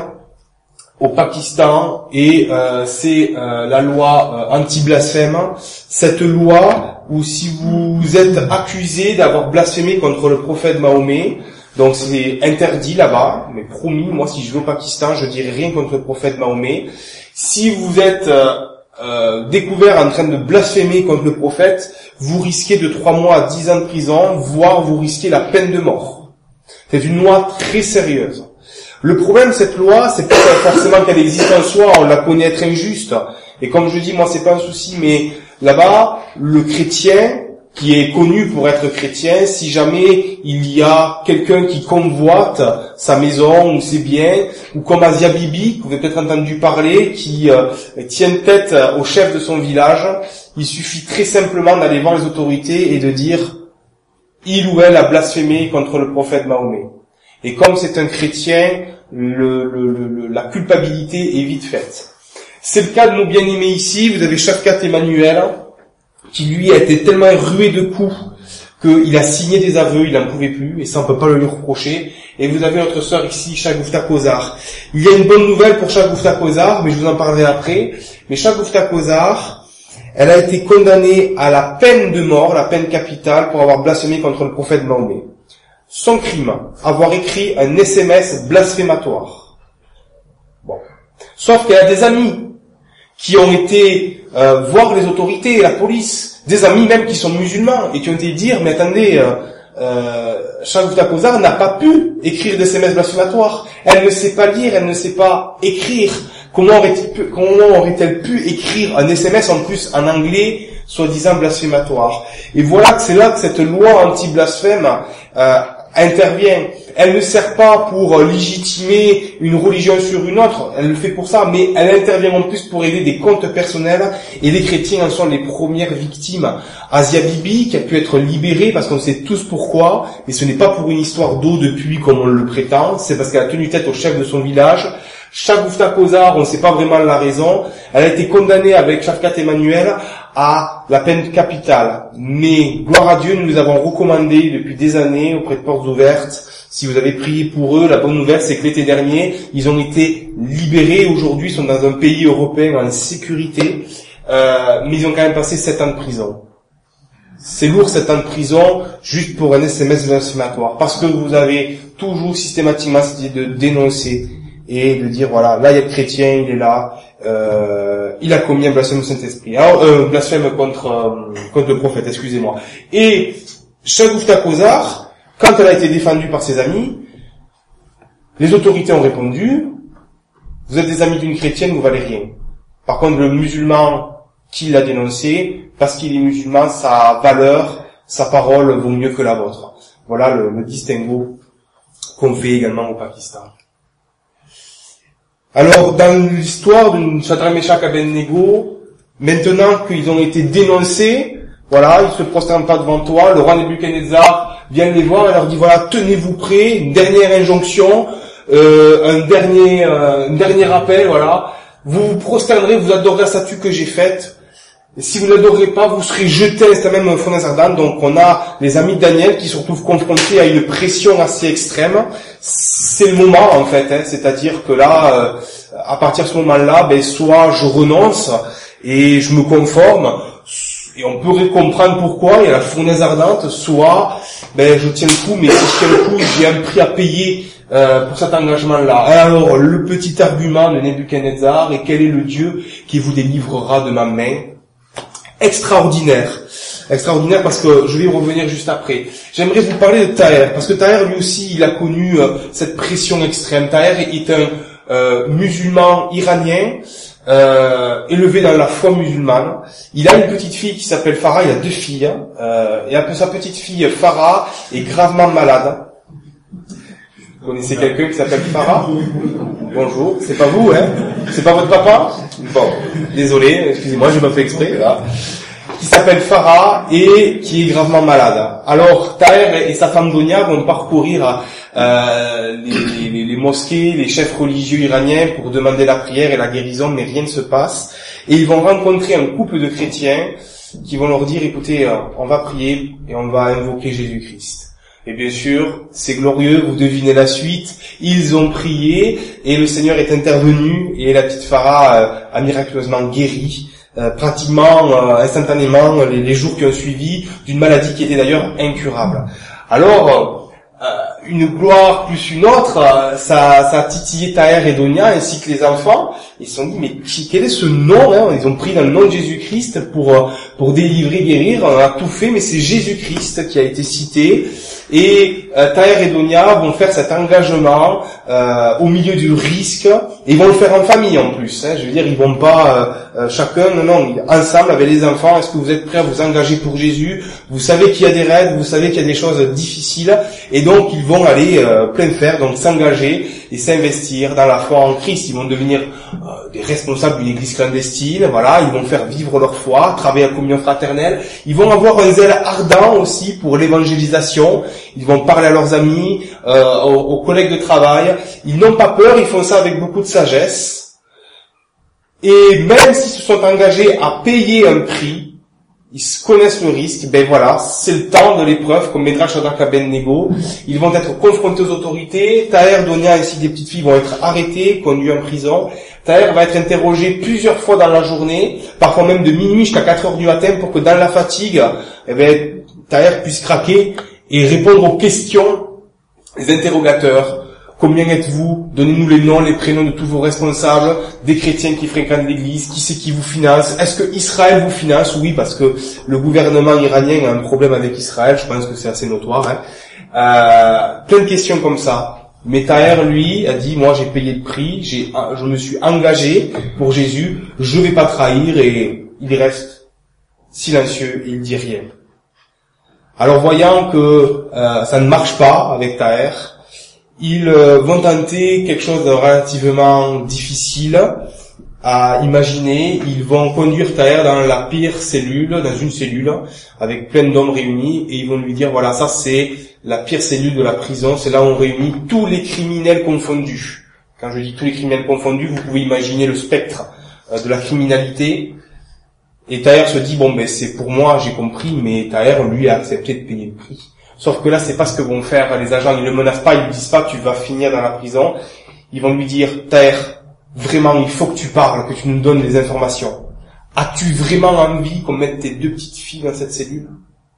au Pakistan, et euh, c'est euh, la loi euh, anti-blasphème. Cette loi où si vous êtes accusé d'avoir blasphémé contre le prophète Mahomet, donc c'est interdit là-bas, mais promis, moi si je vais au Pakistan, je dirai rien contre le prophète Mahomet. Si vous êtes euh, euh, découvert en train de blasphémer contre le prophète, vous risquez de trois mois à dix ans de prison, voire vous risquez la peine de mort. C'est une loi très sérieuse. Le problème de cette loi, c'est pas forcément qu'elle existe en soi, on la connaît être injuste. Et comme je dis, moi c'est pas un souci, mais là-bas, le chrétien, qui est connu pour être chrétien, si jamais il y a quelqu'un qui convoite sa maison ou ses biens, ou comme Asia Bibi, que vous avez peut-être entendu parler, qui euh, tient tête au chef de son village, il suffit très simplement d'aller voir les autorités et de dire « il ou elle a blasphémé contre le prophète Mahomet ». Et comme c'est un chrétien, le, le, le, la culpabilité est vite faite. C'est le cas de nos bien-aimés ici. Vous avez Shafkat Emmanuel, qui lui a été tellement rué de coups qu'il a signé des aveux, il n'en pouvait plus, et ça on peut pas le lui reprocher. Et vous avez notre sœur ici, Shagufta Kozar. Il y a une bonne nouvelle pour Shagufta Kozar, mais je vous en parlerai après. Mais Shagufta Kozar, elle a été condamnée à la peine de mort, la peine capitale, pour avoir blasphémé contre le prophète Mahomet. Son crime, avoir écrit un S M S blasphématoire. Bon. Sauf qu'elle a des amis qui ont été euh, voir les autorités et la police, des amis même qui sont musulmans et qui ont été dire, mais attendez, euh, euh, Shagufta Kozar n'a pas pu écrire des S M S blasphématoires. Elle ne sait pas lire, elle ne sait pas écrire. Comment aurait-elle pu, comment aurait-elle pu écrire un S M S en plus en anglais, soi-disant blasphématoire? Et voilà que c'est là que cette loi anti-blasphème euh, intervient. Elle ne sert pas pour légitimer une religion sur une autre, elle le fait pour ça, mais elle intervient en plus pour aider des comptes personnels, et les chrétiens en sont les premières victimes. Asia Bibi, qui a pu être libérée, parce qu'on sait tous pourquoi, mais ce n'est pas pour une histoire d'eau de pluie comme on le prétend, c'est parce qu'elle a tenu tête au chef de son village. Shagufta Kozar, on ne sait pas vraiment la raison, elle a été condamnée avec Shafkat Emmanuel à la peine capitale. Mais, gloire à Dieu, nous nous avons recommandé depuis des années auprès de Portes Ouvertes, si vous avez prié pour eux, la bonne nouvelle c'est que l'été dernier, ils ont été libérés, aujourd'hui ils sont dans un pays européen en sécurité, euh, mais ils ont quand même passé sept ans de prison. C'est lourd sept ans de prison, juste pour un S M S blasphématoire, parce que vous avez toujours systématiquement cette idée de dénoncer, et de dire, voilà, là il y a le chrétien, il est là, euh, il a commis un blasphème au Saint-Esprit. Alors, euh, blasphème contre, euh, contre le prophète, excusez-moi. Et Shagufta Kozar, quand elle a été défendue par ses amis, les autorités ont répondu, vous êtes des amis d'une chrétienne, vous valez rien. Par contre, le musulman qui l'a dénoncé, parce qu'il est musulman, sa valeur, sa parole vaut mieux que la vôtre. Voilà le, le distinguo qu'on fait également au Pakistan. Alors, dans l'histoire de Shadrach, Meshach, Abednego, maintenant qu'ils ont été dénoncés, voilà, ils se prosternent pas devant toi, le roi Nebuchadnezzar vient les voir et leur dit, voilà, tenez-vous prêts, une dernière injonction, euh, un dernier, euh, un dernier appel, voilà, vous vous prosternerez, vous adorerez la statue que j'ai faite, Et si vous n'adorez pas, vous serez jeté à cette même fournaise ardente. Donc on a les amis de Daniel qui se retrouvent confrontés à une pression assez extrême. C'est le moment en fait, hein, c'est-à-dire que là, euh, à partir de ce moment-là, ben, soit je renonce et je me conforme, et on pourrait comprendre pourquoi, il y a la fournaise ardente, soit ben, je tiens le coup, mais si je tiens le coup, j'ai un prix à payer euh, pour cet engagement-là. Alors, le petit argument de Nebuchadnezzar, et quel est le Dieu qui vous délivrera de ma main? Extraordinaire. Extraordinaire parce que je vais y revenir juste après. J'aimerais vous parler de Taher, parce que Taher lui aussi, il a connu euh, cette pression extrême. Taher est un euh, musulman iranien, euh, élevé dans la foi musulmane. Il a une petite fille qui s'appelle Farah, il a deux filles, euh, et un peu sa petite fille Farah est gravement malade. Vous connaissez quelqu'un qui s'appelle Farah? Bonjour, c'est pas vous, hein? C'est pas votre papa? Bon, désolé, excusez-moi, j'ai pas fait exprès, là. Qui s'appelle Farah et qui est gravement malade. Alors, Taher et sa femme Donia vont parcourir euh, les, les, les mosquées, les chefs religieux iraniens pour demander la prière et la guérison, mais rien ne se passe. Et ils vont rencontrer un couple de chrétiens qui vont leur dire, écoutez, on va prier et on va invoquer Jésus-Christ. Et bien sûr, c'est glorieux, vous devinez la suite, ils ont prié et le Seigneur est intervenu et la petite Farah euh, a miraculeusement guéri, euh, pratiquement euh, instantanément les, les jours qui ont suivi d'une maladie qui était d'ailleurs incurable. Alors, euh, une gloire plus une autre, euh, ça, ça a titillé Taher et Donia ainsi que les enfants. Ils se sont dit, mais qui, quel est ce nom, hein? Ils ont pris dans le nom de Jésus-Christ pour, euh, pour délivrer, guérir, on a tout fait, mais c'est Jésus-Christ qui a été cité. Et euh, Taher et Donia vont faire cet engagement euh, au milieu du risque, et ils vont le faire en famille en plus. Hein, je veux dire, ils vont pas euh, euh, chacun, non, non, ensemble avec les enfants. Est-ce que vous êtes prêts à vous engager pour Jésus? Vous savez qu'il y a des raids, vous savez qu'il y a des choses difficiles, et donc ils vont aller euh, plein fer, donc s'engager et s'investir dans la foi en Christ. Ils vont devenir euh, des responsables d'une église clandestine. Voilà, ils vont faire vivre leur foi, travailler à communion fraternelle. Ils vont avoir un zèle ardent aussi pour l'évangélisation. Ils vont parler à leurs amis, euh, aux, aux collègues de travail. Ils n'ont pas peur, ils font ça avec beaucoup de sagesse. Et même s'ils se sont engagés à payer un prix, ils connaissent le risque, ben voilà, c'est le temps de l'épreuve, comme Médrash Shadrach Abednego. Ils vont être confrontés aux autorités. Taher, Donia ainsi que des petites filles vont être arrêtées, conduites en prison. Taher va être interrogé plusieurs fois dans la journée, parfois même de minuit jusqu'à quatre heures du matin, pour que dans la fatigue, eh ben, Taher puisse craquer et répondre aux questions des interrogateurs. Combien êtes-vous? Donnez-nous les noms, les prénoms de tous vos responsables, des chrétiens qui fréquentent l'église, qui c'est qui vous finance? Est-ce que Israël vous finance? Oui, parce que le gouvernement iranien a un problème avec Israël, je pense que c'est assez notoire. Hein. Euh, plein de questions comme ça. Mais Taher, lui, a dit, moi j'ai payé le prix, j'ai, je me suis engagé pour Jésus, je vais pas trahir, et il reste silencieux, et il dit rien. Alors voyant que euh, ça ne marche pas avec Taher, ils euh, vont tenter quelque chose de relativement difficile à imaginer. Ils vont conduire Taher dans la pire cellule, dans une cellule, avec plein d'hommes réunis, et ils vont lui dire, voilà, ça c'est la pire cellule de la prison, c'est là où on réunit tous les criminels confondus. Quand je dis tous les criminels confondus, vous pouvez imaginer le spectre euh, de la criminalité. Et Taher se dit, bon ben c'est pour moi, j'ai compris, mais Taher, lui, a accepté de payer le prix. Sauf que là, c'est pas ce que vont faire les agents. Ils ne le menacent pas, ils lui disent pas, tu vas finir dans la prison. Ils vont lui dire, Taher, vraiment, il faut que tu parles, que tu nous donnes des informations. As-tu vraiment envie qu'on mette tes deux petites filles dans cette cellule?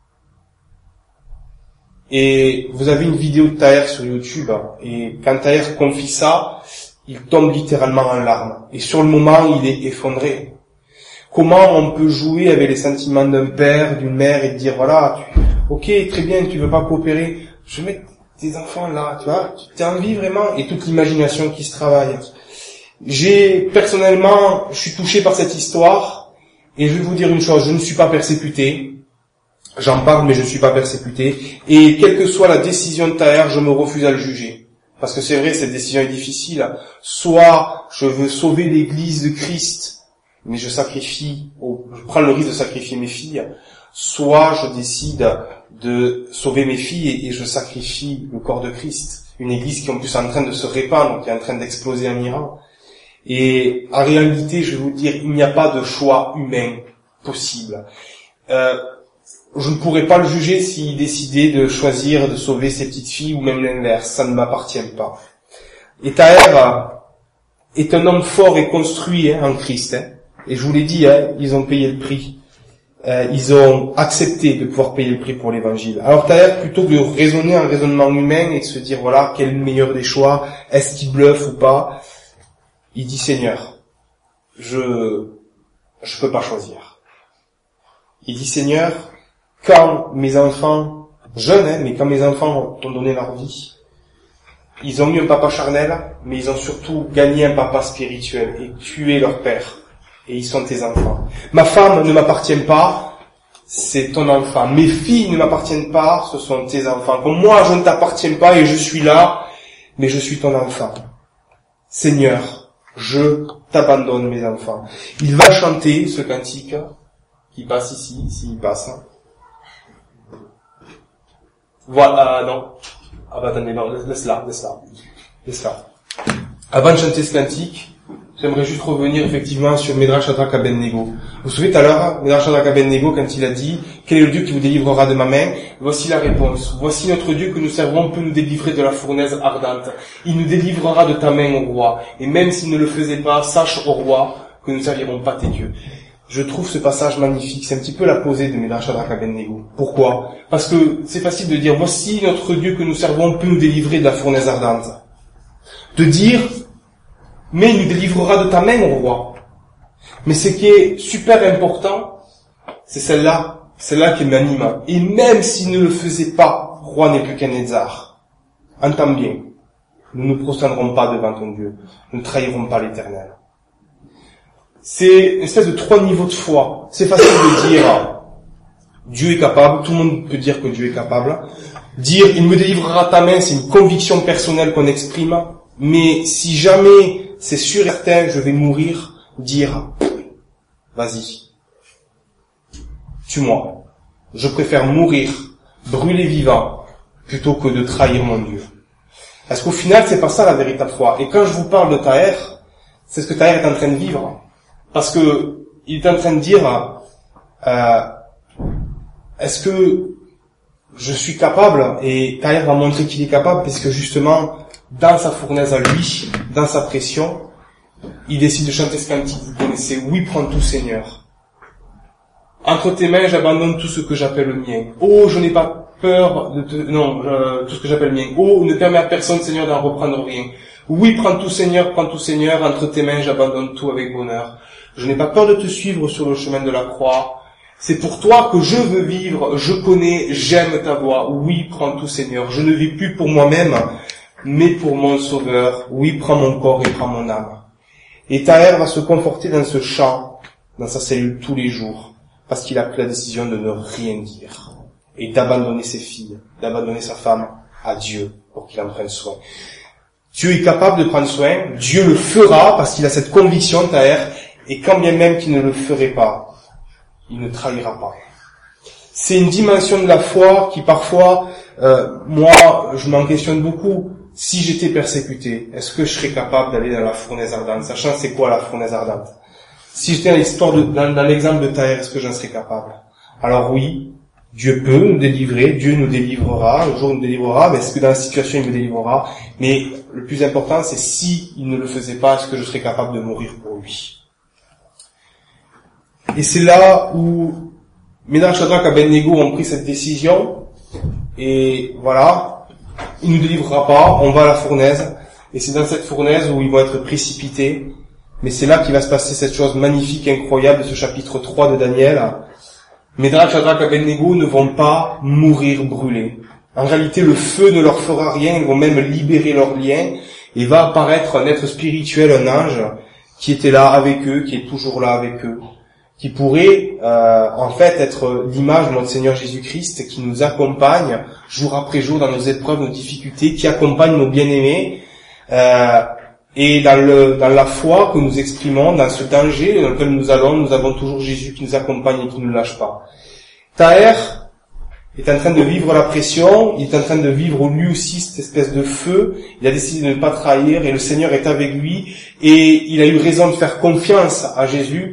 Et vous avez une vidéo de Taher sur YouTube, et quand Taher confie ça, il tombe littéralement en larmes. Et sur le moment, il est effondré. Comment on peut jouer avec les sentiments d'un père, d'une mère, et dire, voilà, tu, ok, très bien, tu veux pas coopérer, je vais mettre tes enfants là, tu vois, tu as envie vraiment, et toute l'imagination qui se travaille. J'ai, personnellement, je suis touché par cette histoire, et je vais vous dire une chose, je ne suis pas persécuté, j'en parle, mais je ne suis pas persécuté, et quelle que soit la décision de Taher, je me refuse à le juger. Parce que c'est vrai, cette décision est difficile. Soit je veux sauver l'église de Christ, mais je sacrifie, je prends le risque de sacrifier mes filles, soit je décide de sauver mes filles et je sacrifie le corps de Christ. Une église qui est en plus en train de se répandre, qui est en train d'exploser en Iran. Et en réalité, je vais vous dire, il n'y a pas de choix humain possible. Euh, je ne pourrais pas le juger s'il décidait de choisir de sauver ses petites filles ou même l'inverse, ça ne m'appartient pas. Et Taher est un homme fort et construit hein, en Christ. Hein. Et je vous l'ai dit, hein, ils ont payé le prix. Euh, ils ont accepté de pouvoir payer le prix pour l'évangile. Alors Taher, plutôt que de raisonner un raisonnement humain et de se dire, voilà, quel est le meilleur des choix, est-ce qu'il bluffe ou pas, il dit, Seigneur, je je peux pas choisir. Il dit, Seigneur, quand mes enfants, jeunes, hein, mais quand mes enfants t'ont donné leur vie, ils ont eu un papa charnel, mais ils ont surtout gagné un papa spirituel et tué leur père. Et ils sont tes enfants. Ma femme ne m'appartient pas, c'est ton enfant. Mes filles ne m'appartiennent pas, ce sont tes enfants. Comme moi, je ne t'appartiens pas et je suis là, mais je suis ton enfant. Seigneur, je t'abandonne mes enfants. Il va chanter ce cantique qui passe ici, s'il passe. Voilà, euh, non. Ah bah attendez, non, laisse-la, laisse-la. Laisse-la. Avant de chanter ce cantique, j'aimerais juste revenir effectivement sur Médrash Shadrach Abednego. Vous vous souvenez tout à l'heure, Médrash Shadrach Abednego, quand il a dit « Quel est le Dieu qui vous délivrera de ma main ?» Voici la réponse. « Voici notre Dieu que nous servons peut nous délivrer de la fournaise ardente. Il nous délivrera de ta main, ô roi. Et même s'il ne le faisait pas, sache, ô roi, que nous ne servirons pas tes dieux. » Je trouve ce passage magnifique. C'est un petit peu la posée de Médrash Shadrach Abednego. Pourquoi ? Parce que c'est facile de dire « Voici notre Dieu que nous servons peut nous délivrer de la fournaise ardente. » De dire « Mais il nous délivrera de ta main, ô roi. » Mais ce qui est super important, c'est celle-là, celle-là qui m'anime. Et même s'il ne le faisait pas, roi Nebuchadnezzar, entends bien, nous ne prostérnerons pas devant ton Dieu, nous ne trahirons pas l'Éternel. C'est une espèce de trois niveaux de foi. C'est facile de dire Dieu est capable, tout le monde peut dire que Dieu est capable. Dire il me délivrera ta main, c'est une conviction personnelle qu'on exprime. Mais si jamais c'est sûr et certain, je vais mourir, dire vas-y, tue-moi. Je préfère mourir, brûler vivant, plutôt que de trahir mon Dieu. Parce qu'au final, c'est pas ça la véritable foi. Et quand je vous parle de Taher, c'est ce que Taher est en train de vivre. Parce que il est en train de dire euh, est-ce que je suis capable, et Taher va montrer qu'il est capable, parce que justement, dans sa fournaise à lui, dans sa pression, il décide de chanter ce cantique, vous connaissez, oui, prends tout Seigneur. Entre tes mains, j'abandonne tout ce que j'appelle le mien. Oh, je n'ai pas peur de te, non, euh, tout ce que j'appelle le mien. Oh, ne permets à personne, Seigneur, d'en reprendre rien. Oui, prends tout Seigneur, prends tout Seigneur, entre tes mains, j'abandonne tout avec bonheur. Je n'ai pas peur de te suivre sur le chemin de la croix. C'est pour toi que je veux vivre, je connais, j'aime ta voix. Oui, prends tout Seigneur. Je ne vis plus pour moi-même, mais pour mon Sauveur. Oui, prends mon corps et prends mon âme. Et Taher va se conforter dans ce chant, dans sa cellule tous les jours, parce qu'il a pris la décision de ne rien dire, et d'abandonner ses filles, d'abandonner sa femme à Dieu, pour qu'il en prenne soin. Dieu est capable de prendre soin, Dieu le fera, parce qu'il a cette conviction, Taher, et quand bien même qu'il ne le ferait pas, il ne trahira pas. C'est une dimension de la foi qui parfois, euh, moi, je m'en questionne beaucoup. Si j'étais persécuté, est-ce que je serais capable d'aller dans la fournaise ardente, sachant c'est quoi la fournaise ardente? Si j'étais dans l'histoire de, dans, dans l'exemple de Taher, est-ce que j'en serais capable? Alors oui, Dieu peut nous délivrer, Dieu nous délivrera, un jour il nous délivrera, mais est-ce que dans la situation il me délivrera? Mais le plus important, c'est si il ne le faisait pas, est-ce que je serais capable de mourir pour lui? Et c'est là où Médrash Shadrach Abednego ont pris cette décision, et voilà, il ne nous délivrera pas, on va à la fournaise, et c'est dans cette fournaise où ils vont être précipités, mais c'est là qu'il va se passer cette chose magnifique, incroyable de ce chapitre trois de Daniel. Médrash Shadrach Abednego ne vont pas mourir brûlés. En réalité, le feu ne leur fera rien, ils vont même libérer leurs liens, et va apparaître un être spirituel, un ange, qui était là avec eux, qui est toujours là avec eux, qui pourrait euh, en fait être l'image de notre Seigneur Jésus-Christ, qui nous accompagne jour après jour dans nos épreuves, nos difficultés, qui accompagne nos bien-aimés, euh, et dans, le, dans la foi que nous exprimons, dans ce danger dans lequel nous allons, nous avons toujours Jésus qui nous accompagne et qui ne nous lâche pas. Taher est en train de vivre la pression, il est en train de vivre lui aussi cette espèce de feu, il a décidé de ne pas trahir, et le Seigneur est avec lui, et il a eu raison de faire confiance à Jésus,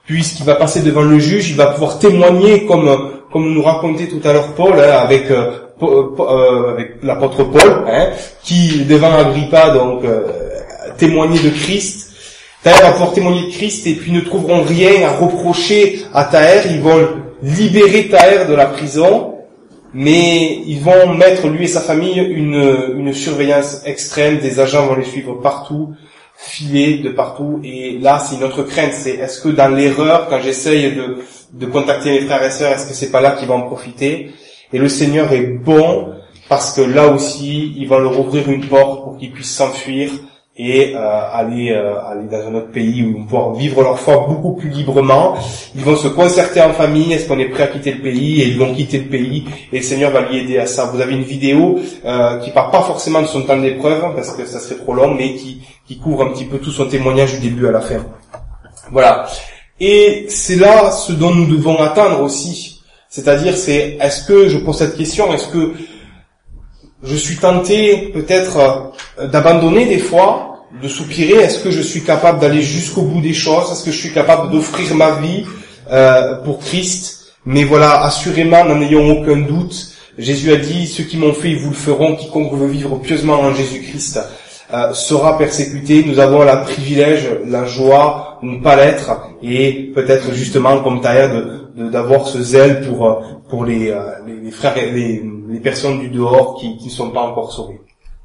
puisqu'il va passer devant le juge, il va pouvoir témoigner comme comme nous racontait tout à l'heure Paul, hein, avec euh, euh, avec l'apôtre Paul, hein, qui devant Agrippa donc euh, témoignait de Christ. Taher va pouvoir témoigner de Christ et puis ne trouveront rien à reprocher à Taher. Ils vont libérer Taher de la prison, mais ils vont mettre lui et sa famille une une surveillance extrême. Des agents vont les suivre partout, filés de partout. Et là, c'est une autre crainte, c'est est-ce que dans l'erreur, quand j'essaye de de contacter mes frères et sœurs, est-ce que c'est pas là qu'ils vont en profiter? Et le Seigneur est bon, parce que là aussi, il va leur ouvrir une porte pour qu'ils puissent s'enfuir et euh, aller euh, aller dans un autre pays où ils vont pouvoir vivre leur foi beaucoup plus librement. Ils vont se concerter en famille, est-ce qu'on est prêt à quitter le pays? Et ils vont quitter le pays, et le Seigneur va lui aider à ça. Vous avez une vidéo euh, qui parle pas forcément de son temps d'épreuve, parce que ça serait trop long, mais qui, qui couvre un petit peu tout son témoignage du début à la fin. Voilà. Et c'est là ce dont nous devons attendre aussi. C'est-à-dire, c'est, est-ce que, je pose cette question, est-ce que je suis tenté peut-être euh, d'abandonner des fois, de soupirer? Est-ce que je suis capable d'aller jusqu'au bout des choses? Est-ce que je suis capable d'offrir ma vie euh, pour Christ? Mais voilà, assurément, n'en ayons aucun doute, Jésus a dit, ceux qui m'ont fait, ils vous le feront, quiconque veut vivre pieusement en Jésus-Christ Euh, sera persécuté. Nous avons la privilège, la joie de ne pas l'être, et peut-être justement comme Taher de, de d'avoir ce zèle pour pour les euh, les, les frères et les, les personnes du dehors qui qui ne sont pas encore sauvées.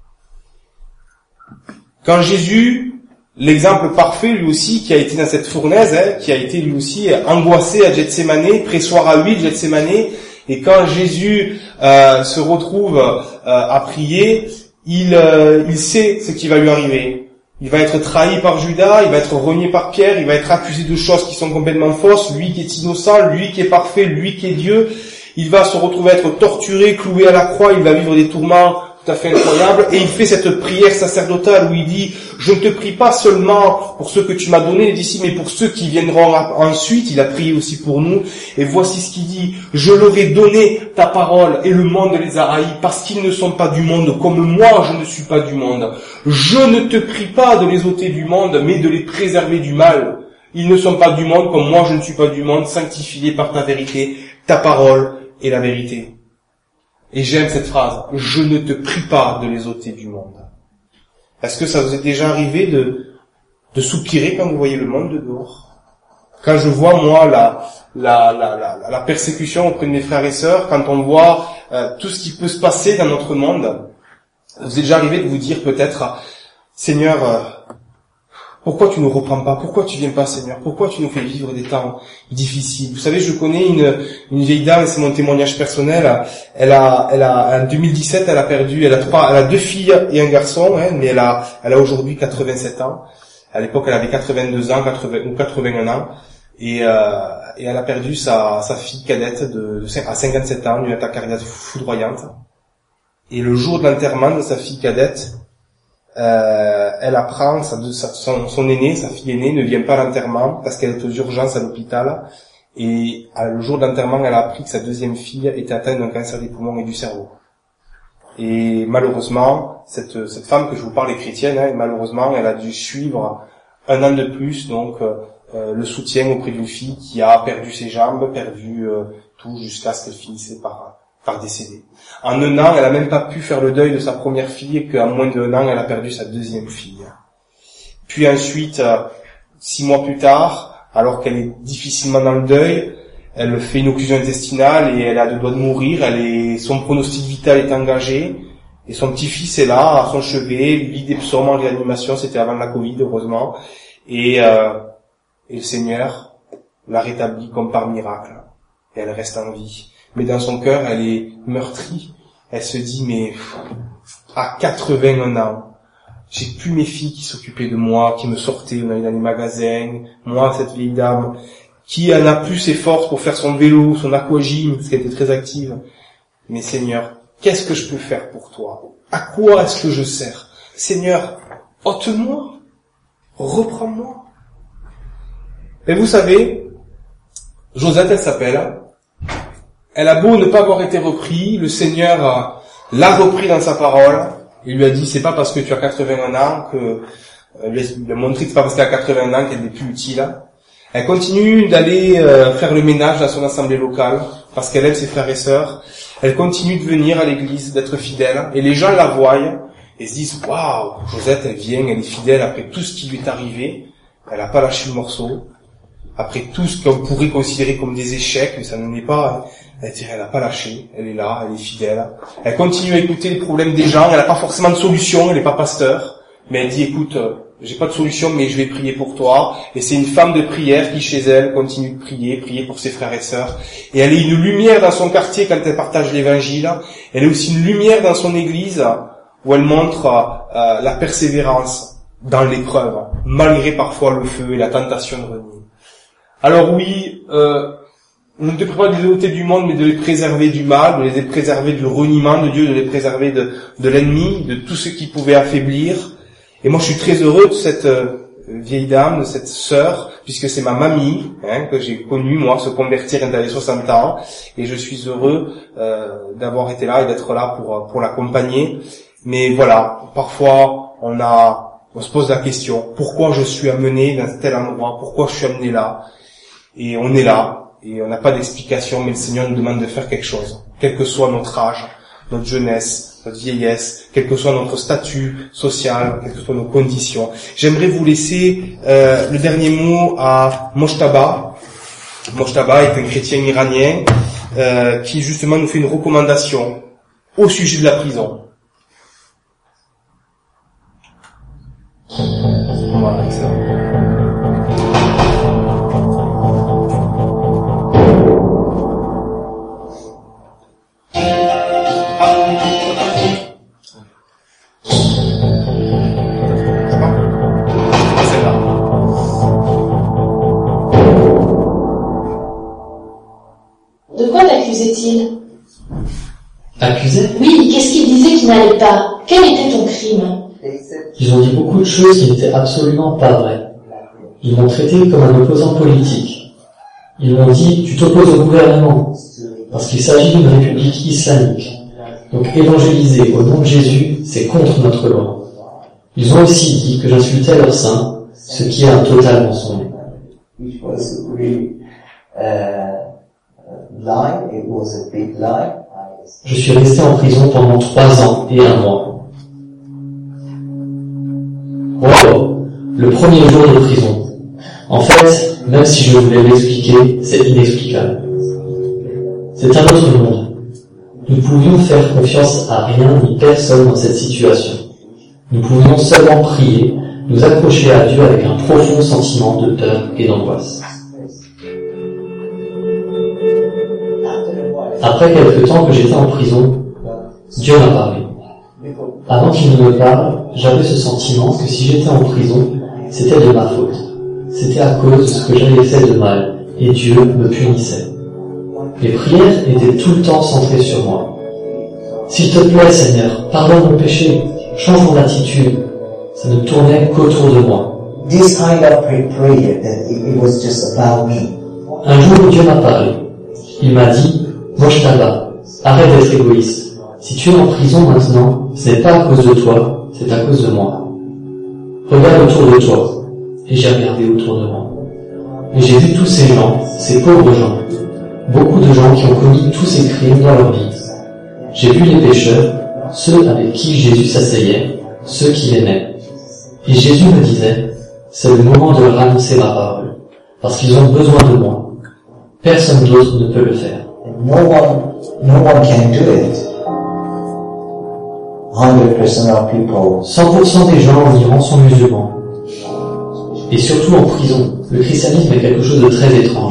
Quand Jésus, l'exemple parfait lui aussi, qui a été dans cette fournaise, hein, qui a été lui aussi angoissé à Gethsémanée, pressoir à huile Gethsémanée, et quand Jésus euh, se retrouve euh, à prier, Il, euh, il sait ce qui va lui arriver. Il va être trahi par Judas, il va être renié par Pierre, il va être accusé de choses qui sont complètement fausses, lui qui est innocent, lui qui est parfait, lui qui est Dieu. Il va se retrouver à être torturé, cloué à la croix, il va vivre des tourments tout à fait incroyables, et il fait cette prière sacerdotale où il dit « Je ne te prie pas seulement pour ceux que tu m'as donnés, ici, mais pour ceux qui viendront ensuite. » Il a prié aussi pour nous, et voici ce qu'il dit « Je leur ai donné ta parole, et le monde les a haïs, parce qu'ils ne sont pas du monde, comme moi je ne suis pas du monde. Je ne te prie pas de les ôter du monde, mais de les préserver du mal. Ils ne sont pas du monde, comme moi je ne suis pas du monde, sanctifie-les par ta vérité, ta parole est la vérité. » Et j'aime cette phrase, « Je ne te prie pas de les ôter du monde. » Est-ce que ça vous est déjà arrivé de, de soupirer quand vous voyez le monde de dehors? Quand je vois, moi, la, la, la, la, la persécution auprès de mes frères et sœurs, quand on voit euh, tout ce qui peut se passer dans notre monde, vous est déjà arrivé de vous dire peut-être, « Seigneur, euh, pourquoi tu nous reprends pas? Pourquoi tu viens pas, Seigneur? Pourquoi tu nous fais vivre des temps difficiles ?» Vous savez, je connais une, une vieille dame, c'est mon témoignage personnel. Elle a, elle a, en deux mille dix-sept, elle a perdu, elle a trois, elle a deux filles et un garçon, hein, mais elle a, elle a aujourd'hui quatre-vingt-sept ans. À l'époque, elle avait quatre-vingt-deux ans, quatre-vingts ou quatre-vingt-un ans, et, euh, et elle a perdu sa, sa fille cadette de, de à cinquante-sept ans, d'une attaque cardiaque foudroyante. Et le jour de l'enterrement de sa fille cadette, Euh, elle apprend, sa, sa, son, son aînée, sa fille aînée ne vient pas à l'enterrement parce qu'elle est aux urgences à l'hôpital, et à, le jour de l'enterrement, elle a appris que sa deuxième fille était atteinte d'un cancer des poumons et du cerveau. Et malheureusement, cette, cette femme que je vous parle est chrétienne, hein, et malheureusement, elle a dû suivre un an de plus donc euh, le soutien auprès d'une fille qui a perdu ses jambes, perdu euh, tout jusqu'à ce qu'elle finissait par par décéder. En un an, elle a même pas pu faire le deuil de sa première fille, et qu'en moins d'un an, elle a perdu sa deuxième fille. Puis ensuite, euh, six mois plus tard, alors qu'elle est difficilement dans le deuil, elle fait une occlusion intestinale et elle a deux doigts de mourir. Elle est, son pronostic vital est engagé, et son petit-fils est là, à son chevet, lui des psaumes en réanimation. C'était avant la Covid, heureusement, et, euh, et le Seigneur l'a rétablie comme par miracle, et elle reste en vie. Mais dans son cœur, elle est meurtrie. Elle se dit, mais à quatre-vingt-un ans, j'ai plus mes filles qui s'occupaient de moi, qui me sortaient, on allait dans les magasins, moi, cette vieille dame, qui en a plus ses forces pour faire son vélo, son aquagym, parce qu'elle était très active. Mais Seigneur, qu'est-ce que je peux faire pour toi? À quoi est-ce que je sers? Seigneur, ôte-moi, reprends-moi. Et vous savez, Josette, elle s'appelle, elle a beau ne pas avoir été repris, le Seigneur l'a repris dans sa parole. Il lui a dit, c'est pas parce que tu as quatre-vingt-un ans que, euh, lui a montré que c'est pas parce qu'elle a quatre-vingts ans qu'elle n'est plus utile. Elle continue d'aller euh, faire le ménage dans son assemblée locale, parce qu'elle aime ses frères et sœurs. Elle continue de venir à l'église, d'être fidèle, et les gens la voient et se disent « Waouh, Josette, elle vient, elle est fidèle après tout ce qui lui est arrivé, elle n'a pas lâché le morceau, après tout ce qu'on pourrait considérer comme des échecs, mais ça n'en est pas, elle n'a pas lâché, elle est là, elle est fidèle. Elle continue à écouter les problèmes des gens, elle n'a pas forcément de solution, elle n'est pas pasteur, mais elle dit « Écoute, euh, j'ai pas de solution, mais je vais prier pour toi. » Et c'est une femme de prière qui, chez elle, continue de prier, prier pour ses frères et sœurs. Et elle est une lumière dans son quartier quand elle partage l'évangile. Elle est aussi une lumière dans son église où elle montre euh, la persévérance dans l'épreuve, malgré parfois le feu et la tentation de renier. Alors oui, euh, on ne devrait pas les ôter du monde, mais de les préserver du mal, de les préserver du reniement de Dieu, de les préserver de, de l'ennemi, de tout ce qui pouvait affaiblir. Et moi, je suis très heureux de cette euh, vieille dame, de cette sœur, puisque c'est ma mamie, hein, que j'ai connue, moi, se convertir quand elle avait soixante ans. Et je suis heureux euh, d'avoir été là et d'être là pour pour l'accompagner. Mais voilà, parfois, on a, on se pose la question, pourquoi je suis amené dans tel endroit, pourquoi je suis amené là? Et on est là, et on n'a pas d'explication, mais le Seigneur nous demande de faire quelque chose, quel que soit notre âge, notre jeunesse, notre vieillesse, quel que soit notre statut social, quelles que soient nos conditions. J'aimerais vous laisser euh, le dernier mot à Mojtaba. Mojtaba est un chrétien iranien euh, qui justement nous fait une recommandation au sujet de la prison. Voilà, excellent.
De quoi l'accusait-il?
Accusé?
Oui, qu'est-ce qu'il disait qui n'allait pas? Quel était ton crime?
Ils ont dit beaucoup de choses qui n'étaient absolument pas vraies. Ils m'ont traité comme un opposant politique. Ils m'ont dit, tu t'opposes au gouvernement, parce qu'il s'agit d'une république islamique. Donc évangéliser au nom de Jésus, c'est contre notre loi. Ils ont aussi dit que j'insultais leurs saints, ce qui est un total mensonge. Je suis resté en prison pendant trois ans et un mois. Wow, le premier jour de prison. En fait, même si je voulais l'expliquer, c'est inexplicable. C'est un autre monde. Nous pouvions faire confiance à rien ni personne dans cette situation. Nous pouvions seulement prier, nous accrocher à Dieu avec un profond sentiment de peur et d'angoisse. Après quelque temps que j'étais en prison, Dieu m'a parlé. Avant qu'il ne me parle, j'avais ce sentiment que si j'étais en prison, c'était de ma faute. C'était à cause de ce que j'avais fait de mal, et Dieu me punissait. Mes prières étaient tout le temps centrées sur moi. S'il te plaît, Seigneur, pardonne mon péché, change mon attitude. Ça ne tournait qu'autour de moi.
This kind of prayer that it was just about me.
Un jour, Dieu m'a parlé. Il m'a dit, Mojtaba, arrête d'être égoïste. Si tu es en prison maintenant, ce n'est pas à cause de toi, c'est à cause de moi. Regarde autour de toi. Et j'ai regardé autour de moi. Et j'ai vu tous ces gens, ces pauvres gens, beaucoup de gens qui ont commis tous ces crimes dans leur vie. J'ai vu les pécheurs, ceux avec qui Jésus s'asseyait, ceux qui l'aimaient. Et Jésus me disait, c'est le moment de leur annoncer ma parole, parce qu'ils ont besoin de moi. Personne d'autre ne peut le faire.
No one, no one can do it. one hundred percent of people.
cent pour cent des gens en Iran sont musulmans. Et surtout en prison, le christianisme est quelque chose de très étrange.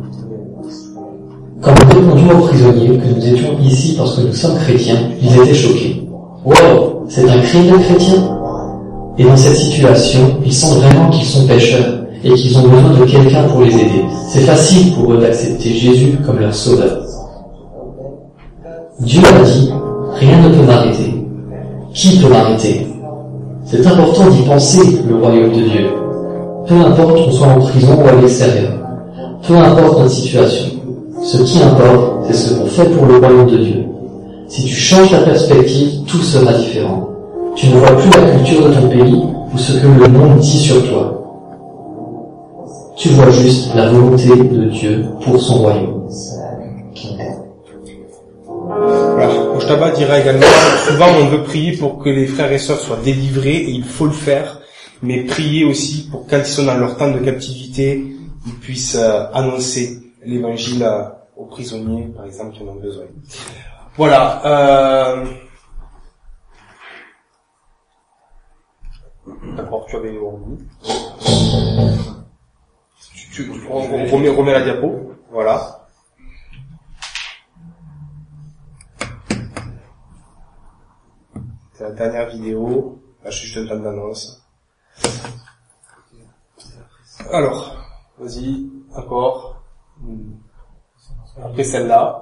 Quand on répondit aux prisonniers que nous étions ici parce que nous sommes chrétiens, ils étaient choqués. Wow, c'est un crime d'être chrétien? Et dans cette situation, ils sentent vraiment qu'ils sont pécheurs et qu'ils ont besoin de quelqu'un pour les aider. C'est facile pour eux d'accepter Jésus comme leur sauveur. Dieu a dit, rien ne peut m'arrêter. Qui peut m'arrêter? C'est important d'y penser, le royaume de Dieu. Peu importe qu'on soit en prison ou à l'extérieur. Peu importe notre situation. Ce qui importe, c'est ce qu'on fait pour le royaume de Dieu. Si tu changes ta perspective, tout sera différent. Tu ne vois plus la culture de ton pays ou ce que le monde dit sur toi. Tu Tu vois juste la volonté de Dieu pour son royaume.
Voilà. Mojtaba dira également, souvent on veut prier pour que les frères et sœurs soient délivrés, et il faut le faire, mais prier aussi pour quand ils sont dans leur temps de captivité, ils puissent euh, annoncer l'évangile euh, aux prisonniers, par exemple, qui en ont besoin. Voilà. Euh... D'accord, tu avais une ordre. Tu, tu, tu remets, remets la diapo. Voilà. C'est la dernière vidéo. Là, je suis juste en d'annonce. Alors, vas-y, encore. Après celle-là.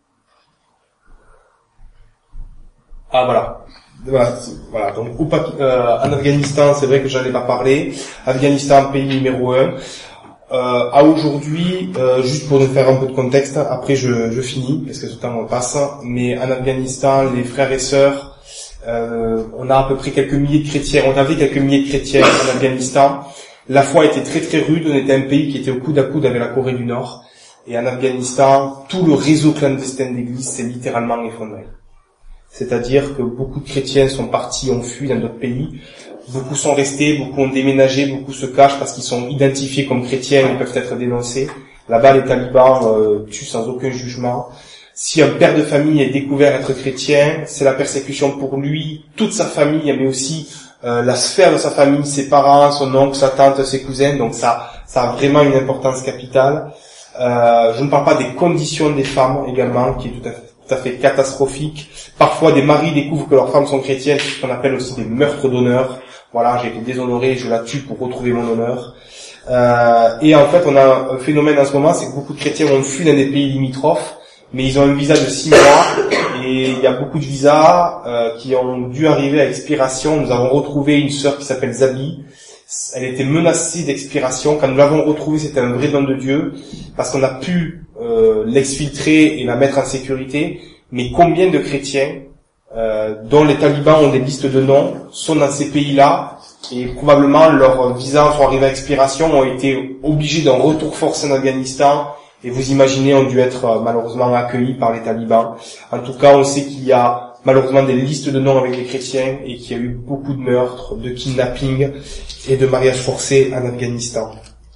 Ah, voilà. Voilà, voilà. Donc, au Paki- euh, en Afghanistan, c'est vrai que j'en ai pas parlé. Afghanistan, pays numéro un. Euh, à aujourd'hui, euh, juste pour nous faire un peu de contexte, après je, je finis, parce que ce temps passe, mais en Afghanistan, les frères et sœurs, euh, on a à peu près quelques milliers de chrétiens, on avait quelques milliers de chrétiens en Afghanistan. La foi était très très rude, on était un pays qui était au coude à coude avec la Corée du Nord, et en Afghanistan, tout le réseau clandestin d'église s'est littéralement effondré. C'est-à-dire que beaucoup de chrétiens sont partis, ont fui dans d'autres pays. Beaucoup sont restés, beaucoup ont déménagé, beaucoup se cachent parce qu'ils sont identifiés comme chrétiens et peuvent être dénoncés. Là-bas, les talibans euh, tuent sans aucun jugement. Si un père de famille est découvert être chrétien, c'est la persécution pour lui, toute sa famille, mais aussi euh, la sphère de sa famille, ses parents, son oncle, sa tante, ses cousins. Donc ça, ça a vraiment une importance capitale. Euh, je ne parle pas des conditions des femmes également, qui est tout à fait, tout à fait catastrophique. Parfois, des maris découvrent que leurs femmes sont chrétiennes, c'est ce qu'on appelle aussi des meurtres d'honneur. Voilà, j'ai été déshonoré, je la tue pour retrouver mon honneur. Euh, et en fait, on a un phénomène en ce moment, c'est que beaucoup de chrétiens ont fui dans des pays limitrophes, mais ils ont un visa de six mois, et il y a beaucoup de visas euh, qui ont dû arriver à expiration. Nous avons retrouvé une sœur qui s'appelle Zabi. Elle était menacée d'expiration. Quand nous l'avons retrouvée, c'était un vrai don de Dieu, parce qu'on a pu euh, l'exfiltrer et la mettre en sécurité. Mais combien de chrétiens Euh, dont les talibans ont des listes de noms, sont dans ces pays-là, et probablement leurs visas sont arrivés à expiration, ont été obligés d'un retour forcé en Afghanistan, et vous imaginez, ont dû être euh, malheureusement accueillis par les talibans. En tout cas, on sait qu'il y a malheureusement des listes de noms avec les chrétiens, et qu'il y a eu beaucoup de meurtres, de kidnappings et de mariages forcés en Afghanistan.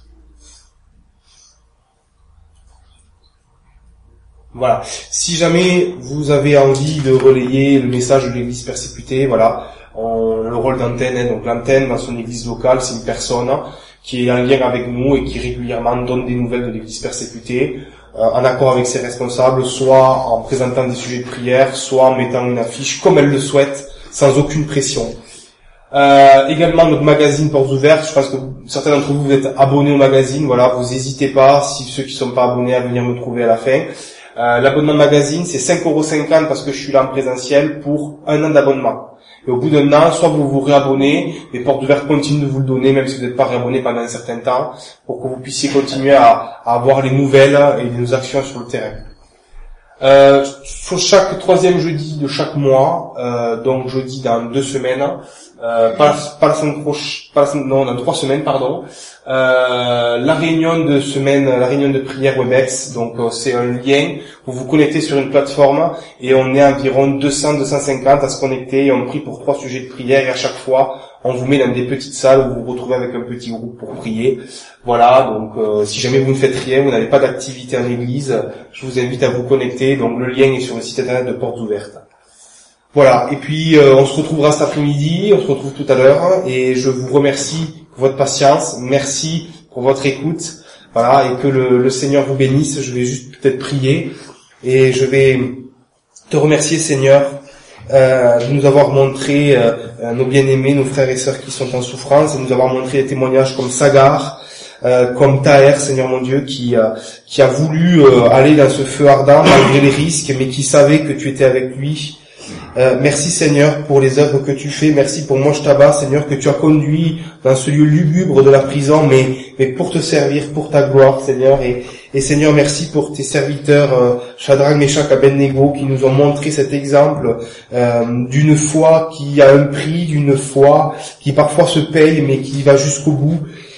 Voilà. Si jamais vous avez envie de relayer le message de l'église persécutée, voilà, on, le rôle d'antenne, hein, donc l'antenne dans son église locale, c'est une personne qui est en lien avec nous et qui régulièrement donne des nouvelles de l'église persécutée, euh, en accord avec ses responsables, soit en présentant des sujets de prière, soit en mettant une affiche comme elle le souhaite, sans aucune pression. Euh, également notre magazine Portes Ouvertes, je pense que certains d'entre vous, vous êtes abonnés au magazine, voilà, vous n'hésitez pas, si ceux qui ne sont pas abonnés, à venir me trouver à la fin. Euh, l'abonnement magazine, c'est cinq euros cinquante parce que je suis là en présentiel pour un an d'abonnement. Et au bout d'un an, soit vous vous réabonnez, les Portes Ouvertes continuent de vous le donner, même si vous n'êtes pas réabonné pendant un certain temps, pour que vous puissiez continuer à, à avoir les nouvelles et nos actions sur le terrain. Euh, sur chaque troisième jeudi de chaque mois, euh, donc jeudi dans deux semaines, euh, pas, pas la semaine prochaine, pas la semaine, non, dans trois semaines, pardon, euh, la réunion de semaine, la réunion de prière Webex, donc euh, c'est un lien, vous vous connectez sur une plateforme et on est environ deux cents à deux cent cinquante à se connecter et on prie pour trois sujets de prière et à chaque fois on vous met dans des petites salles où vous vous retrouvez avec un petit groupe pour prier. Voilà, donc euh, si jamais vous ne faites rien, vous n'avez pas d'activité en église, je vous invite à vous connecter, donc le lien est sur le site internet de Portes Ouvertes. Voilà, et puis euh, on se retrouvera cet après-midi, on se retrouve tout à l'heure, et je vous remercie pour votre patience, merci pour votre écoute, voilà, et que le, le Seigneur vous bénisse. Je vais juste peut-être prier, et je vais te remercier, Seigneur, euh, de nous avoir montré euh, nos bien-aimés, nos frères et sœurs qui sont en souffrance, et de nous avoir montré des témoignages comme Sagar, euh, comme Taher, Seigneur mon Dieu, qui, euh, qui a voulu euh, aller dans ce feu ardent malgré les risques, mais qui savait que tu étais avec lui. Euh, merci Seigneur pour les œuvres que tu fais, merci pour Mojtaba, Seigneur, que tu as conduit dans ce lieu lugubre de la prison, mais, mais pour te servir, pour ta gloire, Seigneur, et, et Seigneur, merci pour tes serviteurs, euh, Shadrach, Meshach, Abednego, qui nous ont montré cet exemple euh, d'une foi qui a un prix, d'une foi qui parfois se paye, mais qui va jusqu'au bout.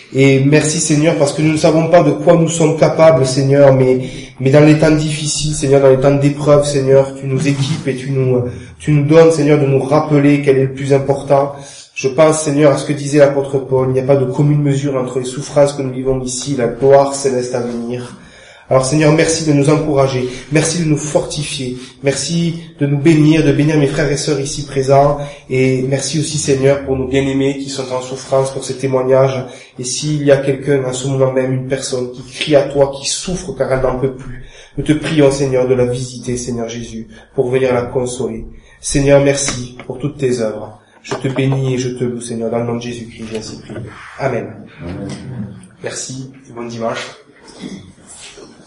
Et merci Seigneur, parce que nous ne savons pas de quoi nous sommes capables, Seigneur, mais, mais dans les temps difficiles, Seigneur, dans les temps d'épreuve, Seigneur, tu nous équipes et tu nous, tu nous donnes, Seigneur, de nous rappeler quel est le plus important. Je pense, Seigneur, à ce que disait l'apôtre Paul, il n'y a pas de commune mesure entre les souffrances que nous vivons ici et la gloire céleste à venir. Alors Seigneur, merci de nous encourager, merci de nous fortifier, merci de nous bénir, de bénir mes frères et sœurs ici présents, et merci aussi Seigneur pour nos bien-aimés qui sont en souffrance, pour ces témoignages, et s'il y a quelqu'un en ce moment même, une personne qui crie à toi, qui souffre car elle n'en peut plus, nous te prions Seigneur de la visiter, Seigneur Jésus, pour venir la consoler. Seigneur, merci pour toutes tes œuvres, je te bénis et je te loue Seigneur, dans le nom de Jésus-Christ, j'ai ainsi prié. Amen. Amen. Merci et bon dimanche.